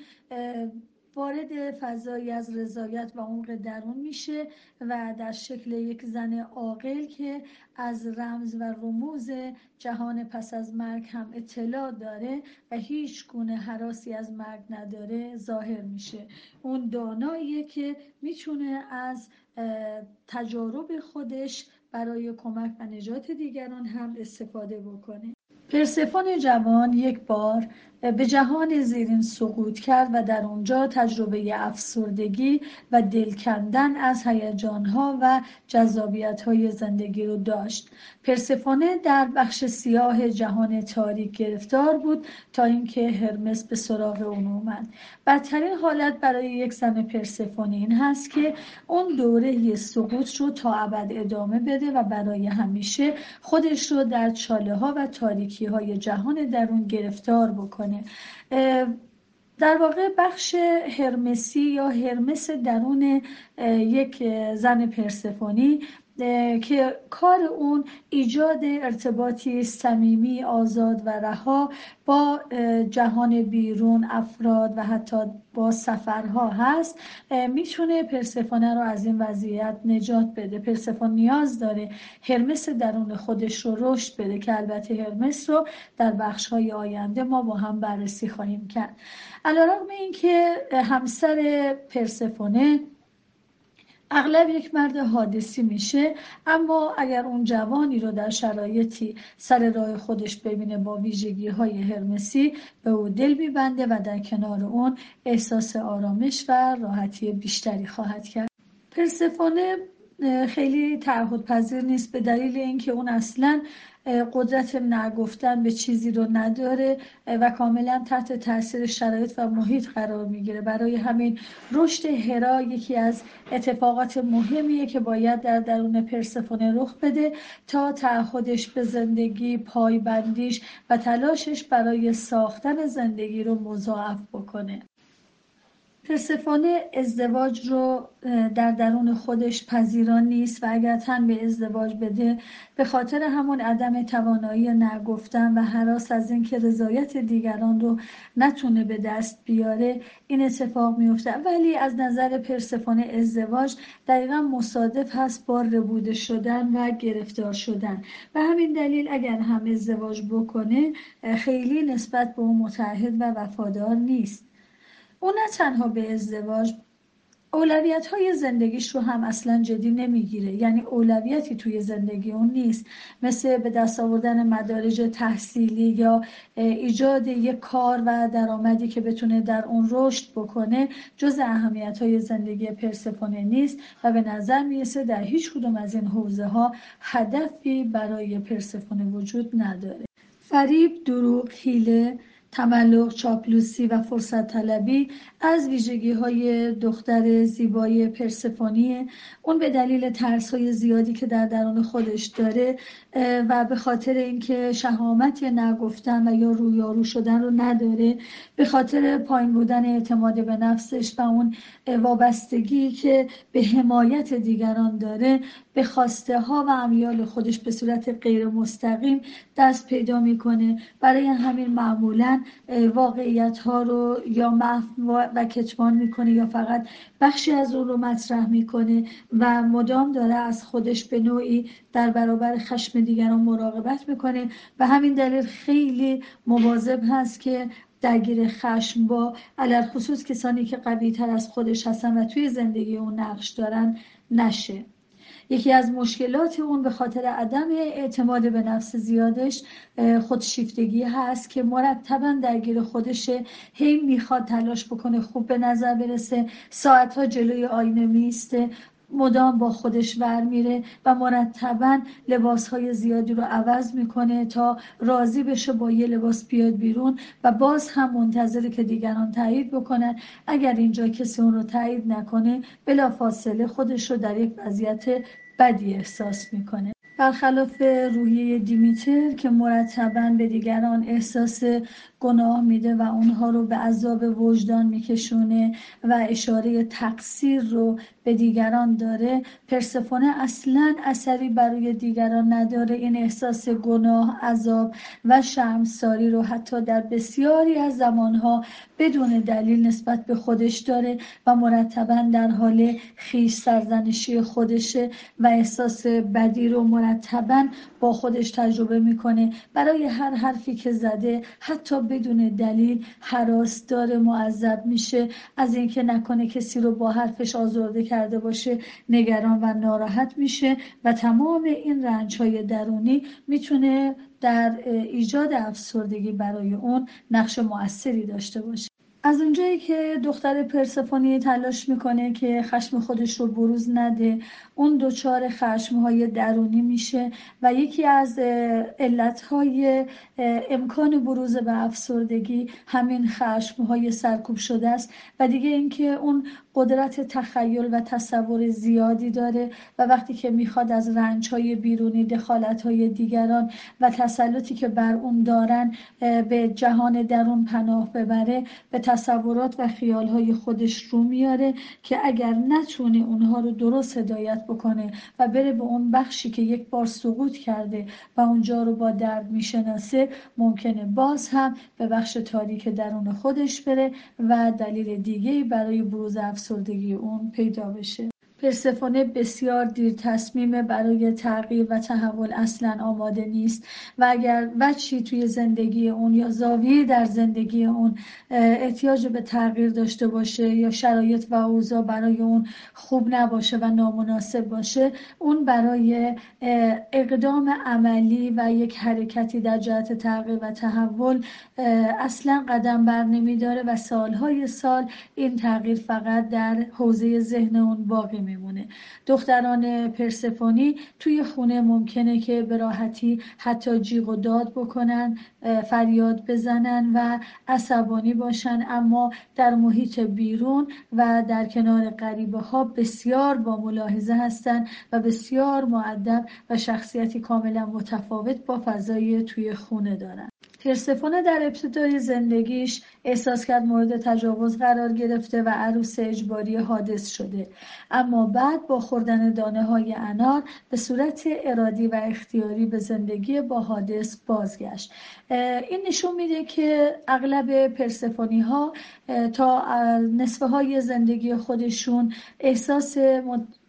وارد فضایی از رضایت و عمق درون میشه و در شکل یک زن عاقل که از رمز و رموز جهان پس از مرگ هم اطلاع داره و هیچ گونه هراسی از مرگ نداره ظاهر میشه. اون داناییه که میتونه از تجارب خودش برای کمک و نجات دیگران هم استفاده بکنه. پرسفون جوان یک بار به جهان زیرین سقوط کرد و در اونجا تجربه افسردگی و دل کندن از هیجان‌ها و جذابیت‌های زندگی رو داشت. پرسفونه در بخش سیاه جهان تاریک گرفتار بود تا اینکه هرمس به سراغ اون اومد. بدترین حالت برای یک زن پرسفونه این هست که اون دوره سقوط رو تا ابد ادامه بده و برای همیشه خودش رو در چاله‌ها و تاریکی‌های جهان درون گرفتار بکنه. در واقع بخش هرمسی یا هرمس درون یک زن پرسفونی که کار اون ایجاد ارتباطی صمیمی، آزاد و رها با جهان بیرون، افراد و حتی با سفرها هست، میتونه پرسفونه رو از این وضعیت نجات بده. پرسفون نیاز داره هرمس درون خودش رو رشد بده که البته هرمس رو در بخش‌های آینده ما با هم بررسی خواهیم کرد. علیرغم اینکه همسر پرسفونه اغلب یک مرد حادثی میشه، اما اگر اون جوانی رو در شرایطی سر راه خودش ببینه با ویژگی‌های هرمسی به او دل میبنده و در کنار اون احساس آرامش و راحتی بیشتری خواهد کرد. پرسفونه خیلی تعهد پذیر نیست به دلیل اینکه اون اصلاً قدرت نگفتن به چیزی رو نداره و کاملا تحت تاثیر شرایط و محیط قرار میگیره. برای همین رشد هرا یکی از اتفاقات مهمیه که باید در درون پرسفونه رخ بده تا تعهدش به زندگی، پایبندیش و تلاشش برای ساختن زندگی رو مضاعف بکنه. پرسفونه ازدواج رو در درون خودش پذیران نیست و اگر تن به ازدواج بده به خاطر همون عدم توانایی نگفتن و هراس از اینکه رضایت دیگران رو نتونه به دست بیاره این اتفاق میفته. ولی از نظر پرسفونه ازدواج دقیقا مصادف هست با ربوده شدن و گرفتار شدن. به همین دلیل اگر هم ازدواج بکنه خیلی نسبت به اون متعهد و وفادار نیست. او نه تنها به ازدواج اولویت‌های زندگیش رو هم اصلا جدی نمیگیره، یعنی اولویتی توی زندگی اون نیست، مثل به دست آوردن مدارج تحصیلی یا ایجاد یک کار و درآمدی که بتونه در اون رشد بکنه جز اهمیت‌های زندگی پرسفونه نیست و به نظر میرسه در هیچ کدوم از این حوزه‌ها هدفی برای پرسفونه وجود نداره. فریب، دروغ، حیله، تملق، چاپلوسی و فرصت طلبی از ویژگی‌های دختر زیبای پرسفونیه. اون به دلیل ترس‌های زیادی که در درون خودش داره و به خاطر اینکه شهامت نگفتن و یا رویارو شدن رو نداره، به خاطر پایین بودن اعتماد به نفسش و اون وابستگی که به حمایت دیگران داره، به خواسته ها و امیال خودش به صورت غیر مستقیم دست پیدا میکنه. برای همین معمولا واقعیت ها رو یا محو و کتمان میکنه یا فقط بخشی از اون رو مطرح میکنه و مدام داره از خودش به نوعی در برابر خشم دیگران مراقبت میکنه و همین دلیل خیلی مواظب هست که درگیر خشم با علل خصوص کسانی که قوی تر از خودش هستن و توی زندگی اون نقش دارن نشه. یکی از مشکلات اون به خاطر عدم اعتماد به نفس زیادش خودشیفتگی هست که مرتبا درگیر خودشه، هی میخواد تلاش بکنه خوب به نظر برسه، ساعتها جلوی آینه میسته، مدام با خودش ور میره و مرتبا لباسهای زیادی رو عوض میکنه تا راضی بشه با یه لباس بیاد بیرون و باز هم منتظره که دیگران تایید بکنن. اگر اینجا کسی اون رو تایید نکنه بلافاصله خودش رو در یک وضعیت بدی احساس میکنه. برخلاف روحیه دیمیتر که مرتباً به دیگران احساس گناه میده و اونها رو به عذاب وجدان میکشونه و اشاره تقصیر رو به دیگران داره، پرسفونه اصلاً اثری برای دیگران نداره. این احساس گناه، عذاب و شرمساری رو حتی در بسیاری از زمانها بدون دلیل نسبت به خودش داره و مرتباً در حال خویش سرزنشی خودشه و احساس بدی رو مرتباً با خودش تجربه میکنه. برای هر حرفی که زده حتی بدون دلیل هراس داره، معذب میشه از اینکه نکنه کسی رو با حرفش آزرده کرده باشه، نگران و ناراحت میشه و تمام این رنج‌های درونی میتونه در ایجاد افسردگی برای اون نقش مؤثری داشته باشه. از اونجایی که دختر پرسفونی تلاش میکنه که خشم خودش رو بروز نده، اون دچار خشمهای درونی میشه و یکی از علتهای امکان بروز به افسردگی همین خشمهای سرکوب شده است و دیگه اینکه اون قدرت تخیل و تصور زیادی داره و وقتی که میخواد از رنجهای بیرونی، دخالتهای دیگران و تسلطی که بر اون دارن به جهان درون پناه ببره، به تصورات و خیالهای خودش رو میاره که اگر نتونه اونها رو درست هدایت بکنه و بره به اون بخشی که یک بار سقوط کرده و اونجا رو با درد میشناسه، ممکنه باز هم به بخش تاریک درون خودش بره و دلیل دیگه‌ای برای بروز افسردگی اون پیدا بشه. پرسفونه بسیار دیر تصمیم برای تغییر و تحول اصلا آماده نیست و اگر وجهی توی زندگی اون یا زاویه‌ای در زندگی اون احتیاج به تغییر داشته باشه یا شرایط و اوضاع برای اون خوب نباشه و نامناسب باشه، اون برای اقدام عملی و یک حرکتی در جهت تغییر و تحول اصلا قدم بر نمیداره و سالهای سال این تغییر فقط در حوزه ذهن اون باقی میمونه. دختران پرسفونی توی خونه ممکنه که به راحتی حتی جیغ و داد بکنن، فریاد بزنن و عصبانی باشن، اما در محیط بیرون و در کنار غریبه ها بسیار با ملاحظه هستن و بسیار مؤدب و شخصیتی کاملا متفاوت با فضای توی خونه دارن. پرسفونه در ابتدای زندگیش احساس کرد مورد تجاوز قرار گرفته و عروس اجباری حادث شده، اما بعد با خوردن دانه‌های انار به صورت ارادی و اختیاری به زندگی با حادث بازگشت. این نشون میده که اغلب پرسفونی ها تا نصفه های زندگی خودشون احساس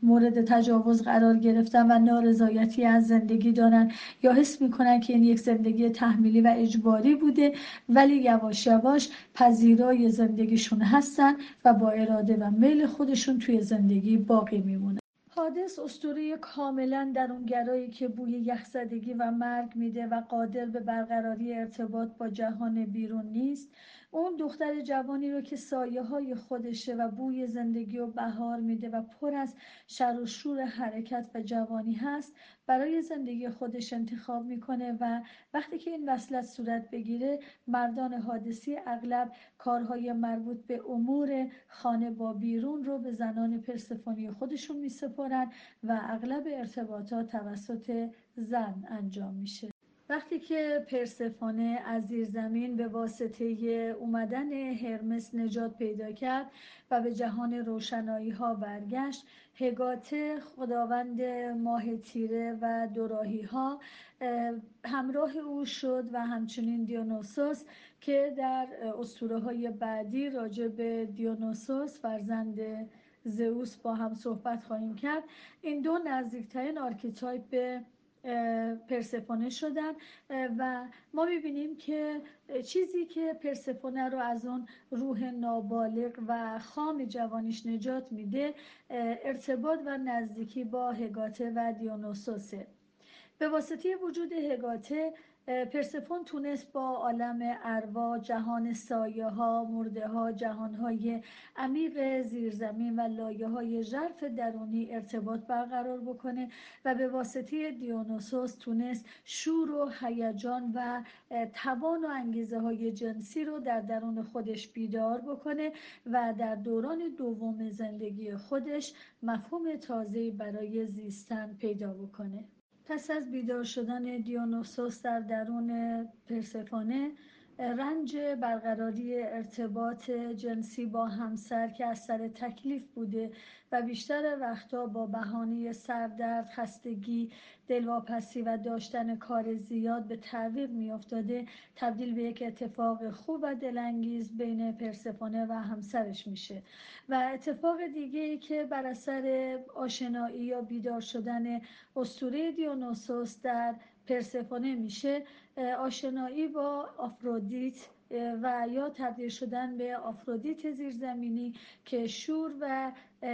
مورد تجاوز قرار گرفتن و نارضایتی از زندگی دارن یا حس میکنن که این یک زندگی تحمیلی و اجباری بوده، ولی یواش یواش پذیرای زندگیشون هستن و با اراده و میل خودشون توی زندگی باقی میمونن. حادث اسطوره کاملا درونگرایی که بوی یخزدگی و مرگ میده و قادر به برقراری ارتباط با جهان بیرون نیست. اون دختر جوانی رو که سایه های خودشه و بوی زندگی و بهار میده و پر از شر و شور حرکت و جوانی هست برای زندگی خودش انتخاب میکنه و وقتی که این وصلت صورت بگیره مردان حادثی اغلب کارهای مربوط به امور خانه با بیرون رو به زنان پرسفونی خودشون میسپارن و اغلب ارتباطات توسط زن انجام میشه. وقتی که پرسفونه از زیر زمین به واسطه اومدن هرمس نجات پیدا کرد و به جهان روشنایی ها برگشت، هگاته خداوند ماه تیره و دوراهی ها همراه او شد و همچنین دیونوسوس که در اسطوره های بعدی راجع به دیونوسوس فرزند زئوس با هم صحبت خواهیم کرد. این دو نزدیکترین آرکیتایپ پرسفونه شدن و ما میبینیم که چیزی که پرسفونه رو از اون روح نابالغ و خام جوانیش نجات میده ارتباط و نزدیکی با هگاته و دیونوسوسه. به واسطه وجود هگاته پرسفون تونست با عالم ارواح، جهان سایه ها، مرده ها، جهان های عمیق زیرزمین و لایه های ژرف درونی ارتباط برقرار بکنه و به واسطه دیونوسوس تونست شور و هیجان و توان و انگیزه های جنسی رو در درون خودش بیدار بکنه و در دوران دوم زندگی خودش مفهوم تازه‌ای برای زیستن پیدا بکنه. پس از بیدار شدن دیونوسوس در درون پرسفونه، رنج برقراری ارتباط جنسی با همسر که از سر تکلیف بوده و بیشتر وقتا با بهانه سردرد، خستگی، دلواپسی و داشتن کار زیاد به تعویق میافتاده، تبدیل به یک اتفاق خوب و دلانگیز بین پرسفونه و همسرش میشه. و اتفاق دیگه ای که بر اثر آشنایی یا بیدار شدن اسطوره دیونوسوس در پرسفونه میشه آشنایی با آفرودیت و یا تبدیل شدن به آفرودیت زیرزمینی که شور و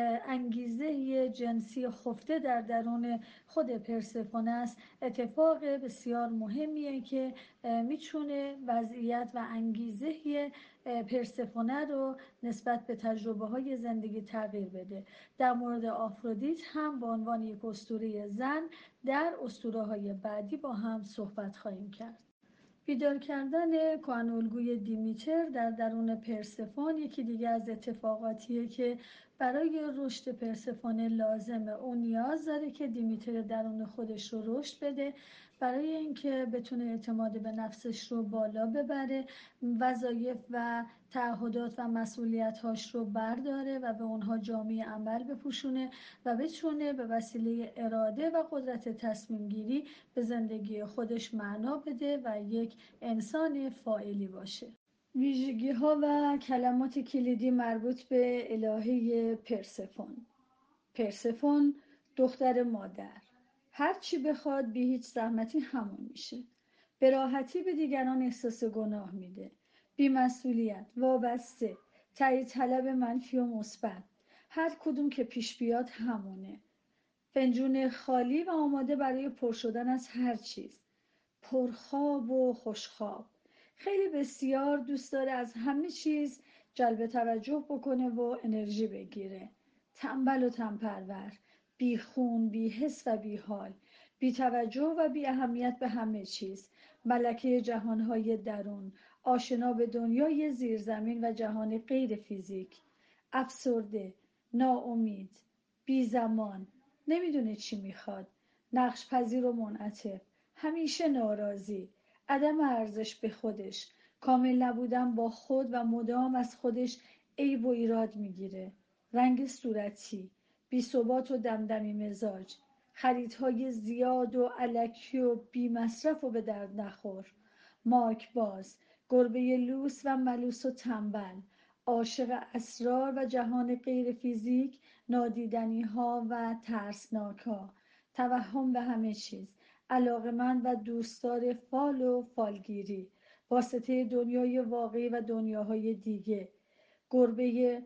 انگیزه جنسی خفته در درون خود پرسفونه است. اتفاق بسیار مهمیه که میتونه وضعیت و انگیزه پرسفونه رو نسبت به تجربه های زندگی تغییر بده. در مورد آفرودیت هم به عنوان یک اسطوره زن در اسطوره های بعدی با هم صحبت خواهیم کرد. بیدار کردن کهن‌الگوی دیمیتر در درون پرسفون یکی دیگه از اتفاقاتیه که برای رشد پرسفونه لازمه. اون نیاز داره که دیمیتر درون خودش رو رشد بده برای اینکه بتونه اعتماد به نفسش رو بالا ببره، وظایف و تعهدات و مسئولیت‌هاش رو برداره و به اونها جامعه عمل بپوشونه و بتونه به وسیله اراده و قدرت تصمیم گیری به زندگی خودش معنا بده و یک انسان فاعلی باشه. ویژگی ها و کلمات کلیدی مربوط به الهه پرسفون. پرسفون دختر مادر، هر چی بخواد بی هیچ زحمتی همون میشه. به راحتی به دیگران احساس گناه میده. بی مسئولیت، وابسته، تایید طلب منفی و مثبت. هر کدوم که پیش بیاد همونه. فنجون خالی و آماده برای پر شدن از هر چیز. پرخواب و خوشخواب. خیلی بسیار دوست داره از همه چیز جلب توجه بکنه و انرژی بگیره. تنبل و تنپرور، بی خون، بی حس و بی حال، بی توجه و بی اهمیت به همه چیز. ملکه جهانهای درون، آشنا به دنیای زیرزمین و جهان غیر فیزیک. افسرده، ناامید، بی زمان، نمیدونه چی میخواد، نقش پذیر و منعطف، همیشه ناراضی، عدم ارزش به خودش، کامل نبودن با خود و مدام از خودش عیب و ایراد میگیره. رنگ صورتی، بی‌ثبات و دمدمی مزاج، خریدهای زیاد و الکی و بی مصرف و به درد نخور، ماک باز، گربه لوس و ملوس و تنبل، عاشق اسرار و جهان غیر فیزیک، نادیدنی ها و ترسناک ها، توهم به همه چیز، علاقمند و دوستدار فال و فالگیری، واسطه دنیای واقعی و دنیاهای دیگه، گربه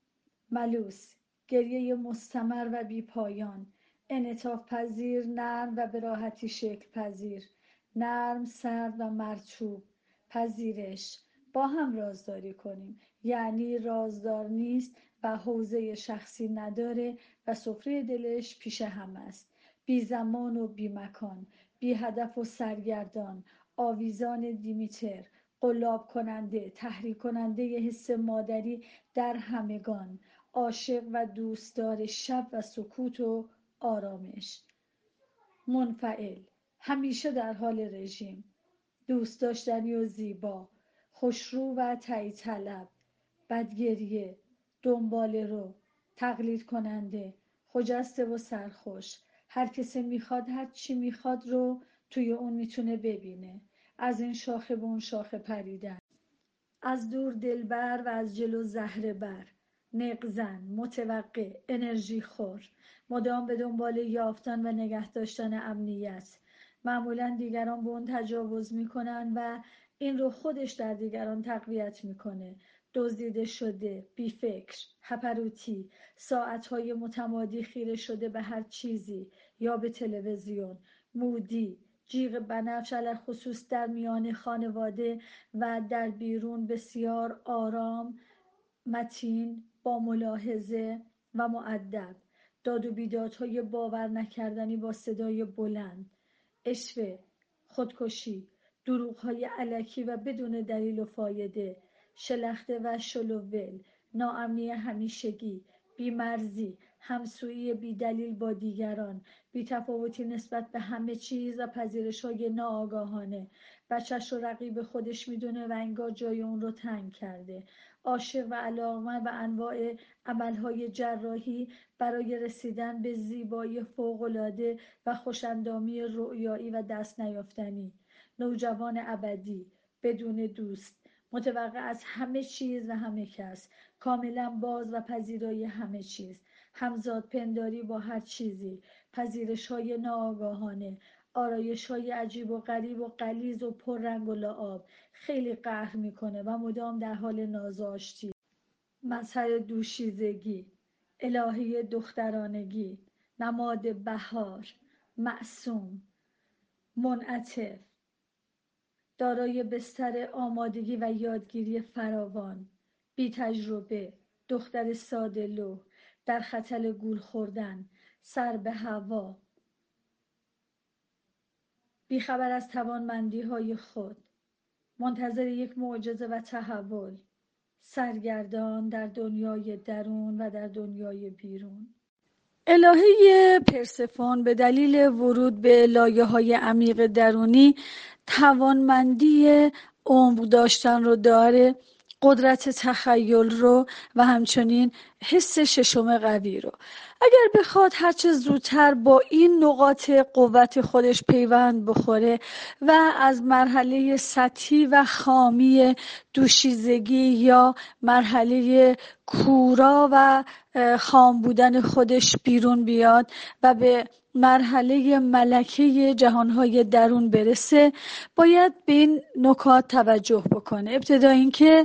ملوس، گریه مستمر و بیپایان، انعطاف پذیر، نرم و به راحتی شکل پذیر، نرم، سرد و مرطوب، پذیرش. با هم رازداری کنیم، یعنی رازدار نیست و حوزه شخصی نداره و سفره دلش پیش هم است. بی زمان و بی مکان، بی هدف و سرگردان، آویزان دیمیتر، قلاب کننده، تحریک کننده ی حس مادری در همگان، عاشق و دوستدار شب و سکوت و آرامش. منفعل، همیشه در حال رژیم، دوست داشتنی و زیبا، خوشرو و تایید طلب، بدگریه، دنبال رو، تقلید کننده، خجسته و سرخوش. هر کسی میخواد هر چی میخواد رو توی اون میتونه ببینه. از این شاخه به اون شاخه پریدن، از دور دلبر و از جلو زهره بر، نقزن، متوقع، انرژی خور، مدام به دنبال یافتن و نگه داشتن امنیت. معمولا دیگران به اون تجاوز میکنن و این رو خودش در دیگران تقویت میکنه. دزدیده شده، بیفکر، هپروتی، ساعتهای متمادی خیره شده به هر چیزی یا به تلویزیون، مودی، جیغ بنفش علی خصوص در میان خانواده و در بیرون، بسیار آرام، متین، با ملاحظه و مؤدب، داد و بیدادهای باور نکردنی با صدای بلند، اشوه، خودکشی، دروغهای الکی و بدون دلیل و فایده، شلخته و شلوول، ناامنی همیشگی، بیمرزی، همسویی بیدلیل با دیگران، بی‌تفاوتی نسبت به همه چیز و پذیرش‌های ناآگاهانه. بچه‌ش رو رقیب خودش میدونه و انگار جای اون رو تنگ کرده. عاشق و علاقمند به انواع عملهای جراحی برای رسیدن به زیبایی فوق‌العاده و خوش‌اندامی رؤیایی و دست نیافتنی. نوجوان ابدی، بدون دوست، متوقع از همه چیز و همه کس، کاملا باز و پذیرای همه چیز، همزاد پنداری با هر چیزی، پذیرش‌های ناآگاهانه، آرایش‌های عجیب و غریب و غلیظ و پررنگ و لعاب. خیلی قهر میکنه و مدام در حال نازآشتی. مظهر دوشیزگی، الهه دخترانگی، نماد بهار، معصوم، منعطف، دارای بستر آمادگی و یادگیری فراوان، بی تجربه، دختر ساده‌لوح، در خطر گول خوردن، سر به هوا، بیخبر از توانمندی‌های خود، منتظر یک معجزه و تحول، سرگردان در دنیای درون و در دنیای بیرون. الهه پرسفون به دلیل ورود به لایه‌های عمیق درونی توانمندی عمق داشتن رو داره، قدرت تخیل رو و همچنین حس ششم قوی رو. اگر بخواد هرچه زودتر با این نقاط قوت خودش پیوند بخوره و از مرحله سطحی و خامی دوشیزگی یا مرحله کورا و خام بودن خودش بیرون بیاد و به مرحله ملکه جهانهای درون برسه، باید به این نکات توجه بکنه. ابتدا اینکه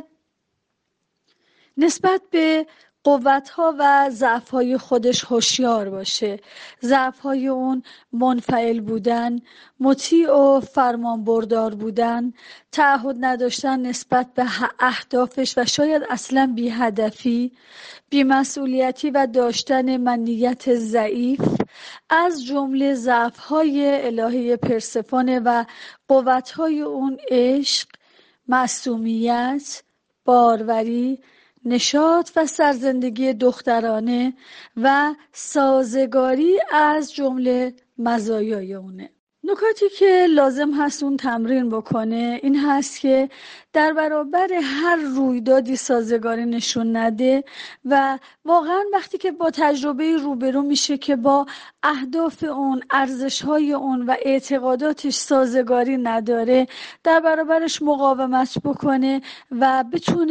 نسبت به قوت‌ها و ضعف‌های خودش هوشیار باشه. ضعف‌های اون منفعل بودن، مطیع و فرمانبردار بودن، تعهد نداشتن نسبت به اهدافش و شاید اصلا بی هدفی، بی‌مسئولیتی و داشتن منیت ضعیف از جمله ضعف‌های الهه پرسفونه و قوت‌های اون عشق، معصومیت، باروری، نشاط و سرزندگی دخترانه و سازگاری از جمله مزایای اونه. نکاتی که لازم هست اون تمرین بکنه این هست که در برابر هر رویدادی سازگاری نشون نده و واقعا وقتی که با تجربه روبرو میشه که با اهداف اون، ارزش‌های اون و اعتقاداتش سازگاری نداره، در برابرش مقاومت بکنه و بتونه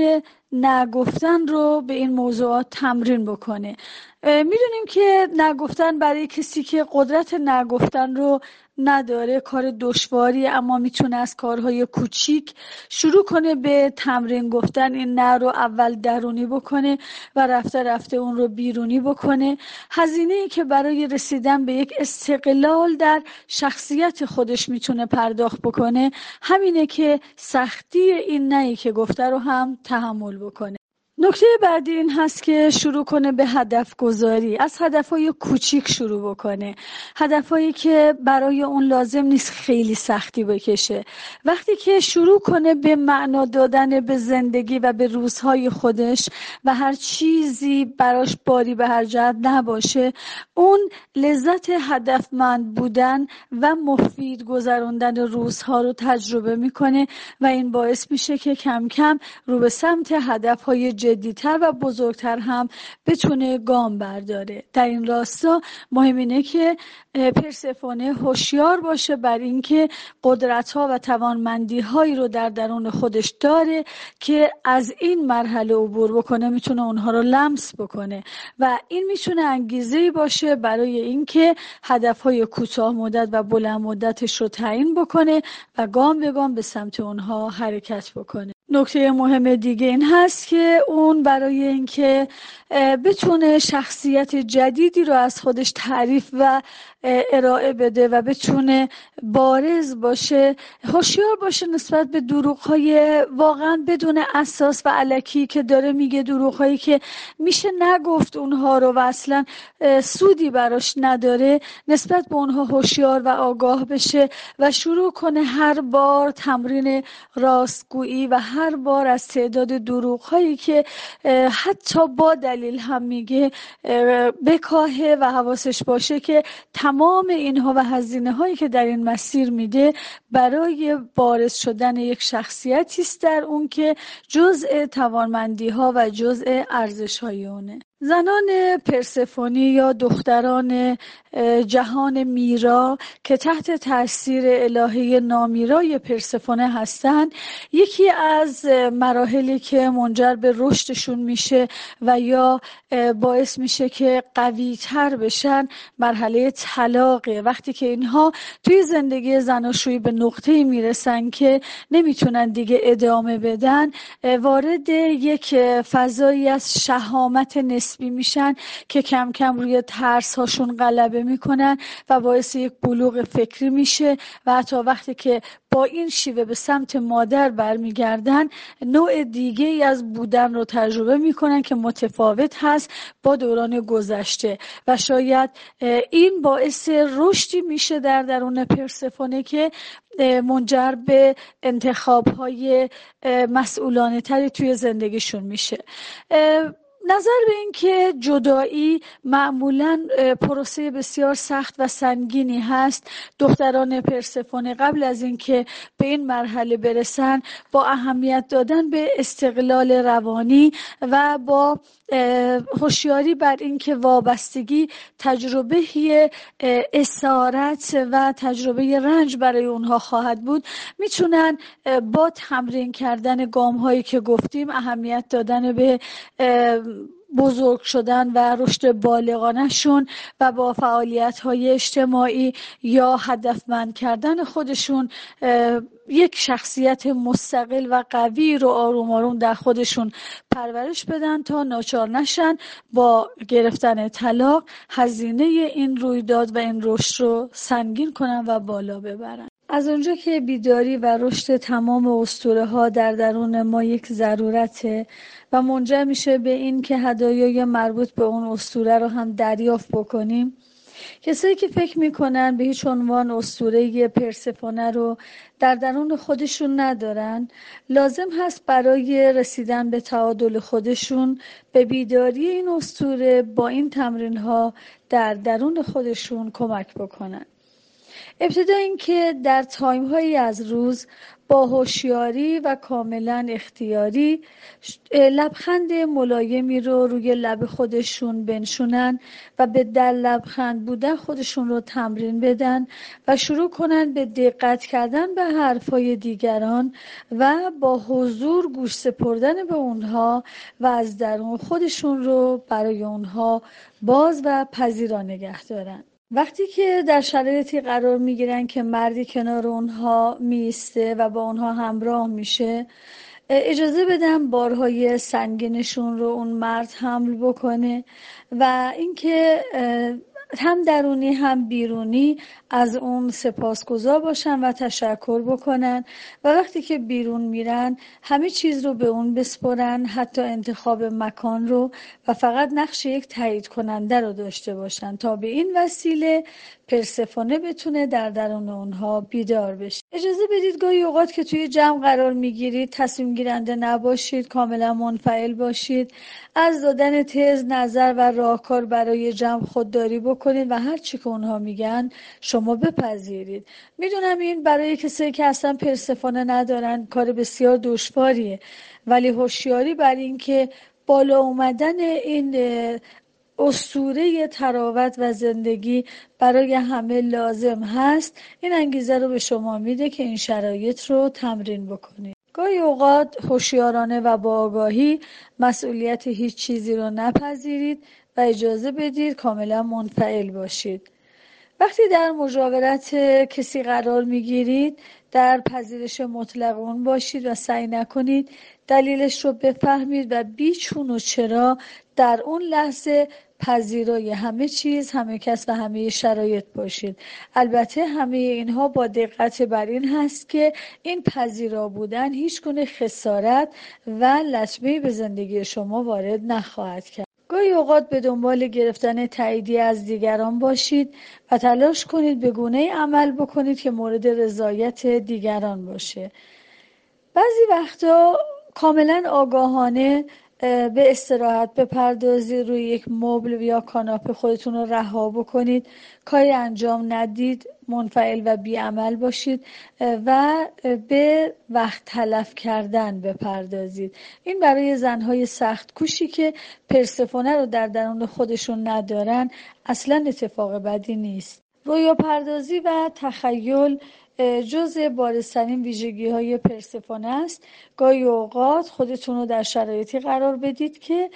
نگفتن رو به این موضوعات تمرین بکنه. میدونیم که نگفتن برای کسی که قدرت نگفتن رو نداره کار دشواری، اما میتونه از کارهای کوچیک شروع کنه به تمرین گفتن این نه رو اول درونی بکنه و رفته رفته اون رو بیرونی بکنه. هزینه‌ای که برای رسیدن به یک استقلال در شخصیت خودش میتونه پرداخت بکنه همینه که سختی این نهی که گفته رو هم تحمل بکنه. نکته بعدی این هست که شروع کنه به هدف گذاری، از هدفهای کوچیک شروع بکنه، هدفهایی که برای اون لازم نیست خیلی سختی بکشه. وقتی که شروع کنه به معنا دادن به زندگی و به روزهای خودش و هر چیزی براش باری به هر جهت نباشه، اون لذت هدفمند بودن و مفید گذراندن روزها رو تجربه میکنه و این باعث میشه که کم کم رو به سمت هدفهای جدی‌تر و بزرگتر هم بتونه گام برداره. در این راستا مهم اینه که پرسفونه هوشیار باشه بر اینکه قدرت‌ها و توانمندی‌هایی رو در درون خودش داره که از این مرحله عبور بکنه، میتونه اونها رو لمس بکنه و این میتونه انگیزه‌ای باشه برای اینکه هدف‌های کوتاه مدت و بلند مدتش رو تعیین بکنه و گام به گام به سمت اونها حرکت بکنه. نکته مهم دیگه این هست که اون برای اینکه بتونه شخصیت جدیدی رو از خودش تعریف و ارائه بده و بتونه بارز باشه، هوشیار باشه نسبت به دروغ‌های واقعا بدون اساس و الکی که داره میگه، دروغ‌هایی که میشه نگفت اونها رو و اصلا سودی براش نداره. نسبت به اونها هوشیار و آگاه بشه و شروع کنه هر بار تمرین راستگویی و هر بار از تعداد دروغ‌هایی که حتی با دلیل هم میگه بکاهه و حواسش باشه که تمام اینها و هزینه‌هایی که در این مسیر میده برای بارز شدن یک شخصیتی است در اون که جزء توانمندی‌ها و جزء ارزش‌های اونه. زنان پرسفونی یا دختران جهان میرا که تحت تاثیر الهه نامیرای پرسفونه هستند، یکی از مراحلی که منجر به رشدشون میشه و یا باعث میشه که قوی تر بشن مرحله طلاقه. وقتی که اینها توی زندگی زناشویی به نقطه‌ای میرسن که نمیتونن دیگه ادامه بدن، وارد یک فضایی از شهامت نسبی میشن که کم کم روی ترس هاشون غلبه میکنن و باعث یک بلوغ فکری میشه و حتی وقتی که با این شیوه به سمت مادر برمیگردن نوع دیگه ای از بودن رو تجربه میکنن که متفاوت هست با دوران گذشته و شاید این باعث رشدی میشه در درون پرسفونه که منجر به انتخاب‌های مسئولانه تری توی زندگیشون میشه. نظر به این که جدایی معمولاً پروسه بسیار سخت و سنگینی هست، دختران پرسفونه قبل از اینکه به این مرحله برسن با اهمیت دادن به استقلال روانی و با هوشیاری بر اینکه وابستگی تجربه اسارت و تجربه رنج برای اونها خواهد بود، میتونن با تمرین کردن گام هایی که گفتیم، اهمیت دادن به بزرگ شدن و رشد بالغانه شون و با فعالیت‌های اجتماعی یا هدفمند کردن خودشون یک شخصیت مستقل و قوی رو آروم آروم در خودشون پرورش بدن تا ناچار نشن با گرفتن طلاق هزینه این رویداد و این رشد رو سنگین کنن و بالا ببرن. از اونجا که بیداری و رشد تمام اسطوره‌ها در درون ما یک ضرورته و منجر میشه به این که هدایای مربوط به اون اسطوره رو هم دریافت بکنیم، کسایی که فکر میکنن به هیچ عنوان اسطوره پرسفونه رو در درون خودشون ندارن، لازم هست برای رسیدن به تعادل خودشون به بیداری این اسطوره با این تمرین ها در درون خودشون کمک بکنن. ابتدا اینکه در تایم هایی از روز با هوشیاری و کاملا اختیاری لبخند ملایمی رو روی لب خودشون بنشونن و به در لبخند بودن خودشون رو تمرین بدن و شروع کنن به دقت کردن به حرفای دیگران و با حضور گوش سپردن به اونها و از درون خودشون رو برای اونها باز و پذیرا نگه دارن. وقتی که در شرایطی قرار میگیرن که مردی کنار اونها میسته و با اونها همراه میشه، اجازه بدن بارهای سنگینشون رو اون مرد حمل بکنه و اینکه هم درونی هم بیرونی از اون سپاسگزار باشن و تشکر بکنن و وقتی که بیرون میرن همه چیز رو به اون بسپرن، حتی انتخاب مکان رو، و فقط نقش یک تایید کننده رو داشته باشن تا به این وسیله پرسفونه بتونه در درون اونها بیدار بشه. اجازه بدید گاهی اوقات که توی جمع قرار میگیرید تصمیم گیرنده نباشید، کاملا منفعل باشید، از دادن تز نظر و راهکار برای جمع خودداری بکنید و هر چی که اونها میگن شما بپذیرید. میدونم این برای کسایی که اصلا پرسفونه ندارن کار بسیار دشواریه، ولی هوشیاری بر این که بالا اومدن این اسطوره تراوت و زندگی برای همه لازم هست، این انگیزه رو به شما میده که این شرایط رو تمرین بکنید. گاهی اوقات هوشیارانه و با آگاهی مسئولیت هیچ چیزی رو نپذیرید و اجازه بدید کاملا منفعل باشید. وقتی در مجاورت کسی قرار میگیرید در پذیرش مطلق اون باشید و سعی نکنید دلیلش رو بفهمید و بیچون و چرا در اون لحظه پذیرای همه چیز، همه کس و همه شرایط باشید. البته همه اینها با دقت بر این هست که این پذیرا بودن هیچ گونه خسارت و لطمه‌ای به زندگی شما وارد نخواهد کرد. گاهی اوقات به دنبال گرفتن تاییدیه از دیگران باشید و تلاش کنید به گونه‌ای عمل بکنید که مورد رضایت دیگران باشه. بعضی وقتا کاملا آگاهانه به استراحت بپردازید، روی یک مبل یا کاناپه خودتون رو رها بکنید، کاری انجام ندید، منفعل و بی‌عمل باشید و به وقت تلف کردن بپردازید. این برای زنهای سخت کوشی که پرسفونه رو در درون خودشون ندارن اصلا اتفاق بدی نیست. رویا پردازی و تخیل جزء بارزترین ویژگی‌های پرسفونه است. گاهی اوقات خودتون رو در شرایطی قرار بدید که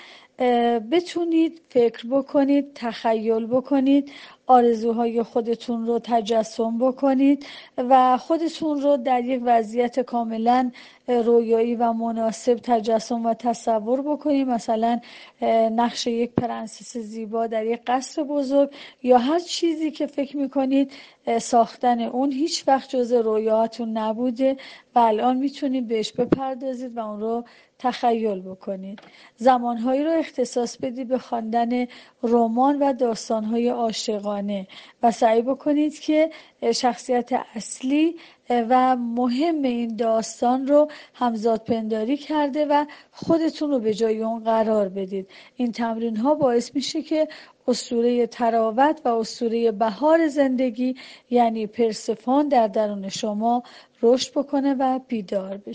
بتونید فکر بکنید، تخیل بکنید، آرزوهای خودتون رو تجسم بکنید و خودتون رو در یک وضعیت کاملا رویایی و مناسب تجسم و تصور بکنید. مثلا نقش یک پرنسس زیبا در یک قصر بزرگ یا هر چیزی که فکر میکنید ساختن اون هیچ وقت جز رویاهاتون نبوده و الان میتونید بهش بپردازید و اون رو تخیل بکنید. زمانهایی رو اختصاص بدید به خواندن رمان و داستانهای عاشقانه و سعی بکنید که شخصیت اصلی و مهم این داستان رو همزاد پنداری کرده و خودتون رو به جای اون قرار بدید. این تمرین ها باعث میشه که اسطوره تراوت و اسطوره بهار زندگی یعنی پرسفون در درون شما رشد بکنه و بیدار بشه.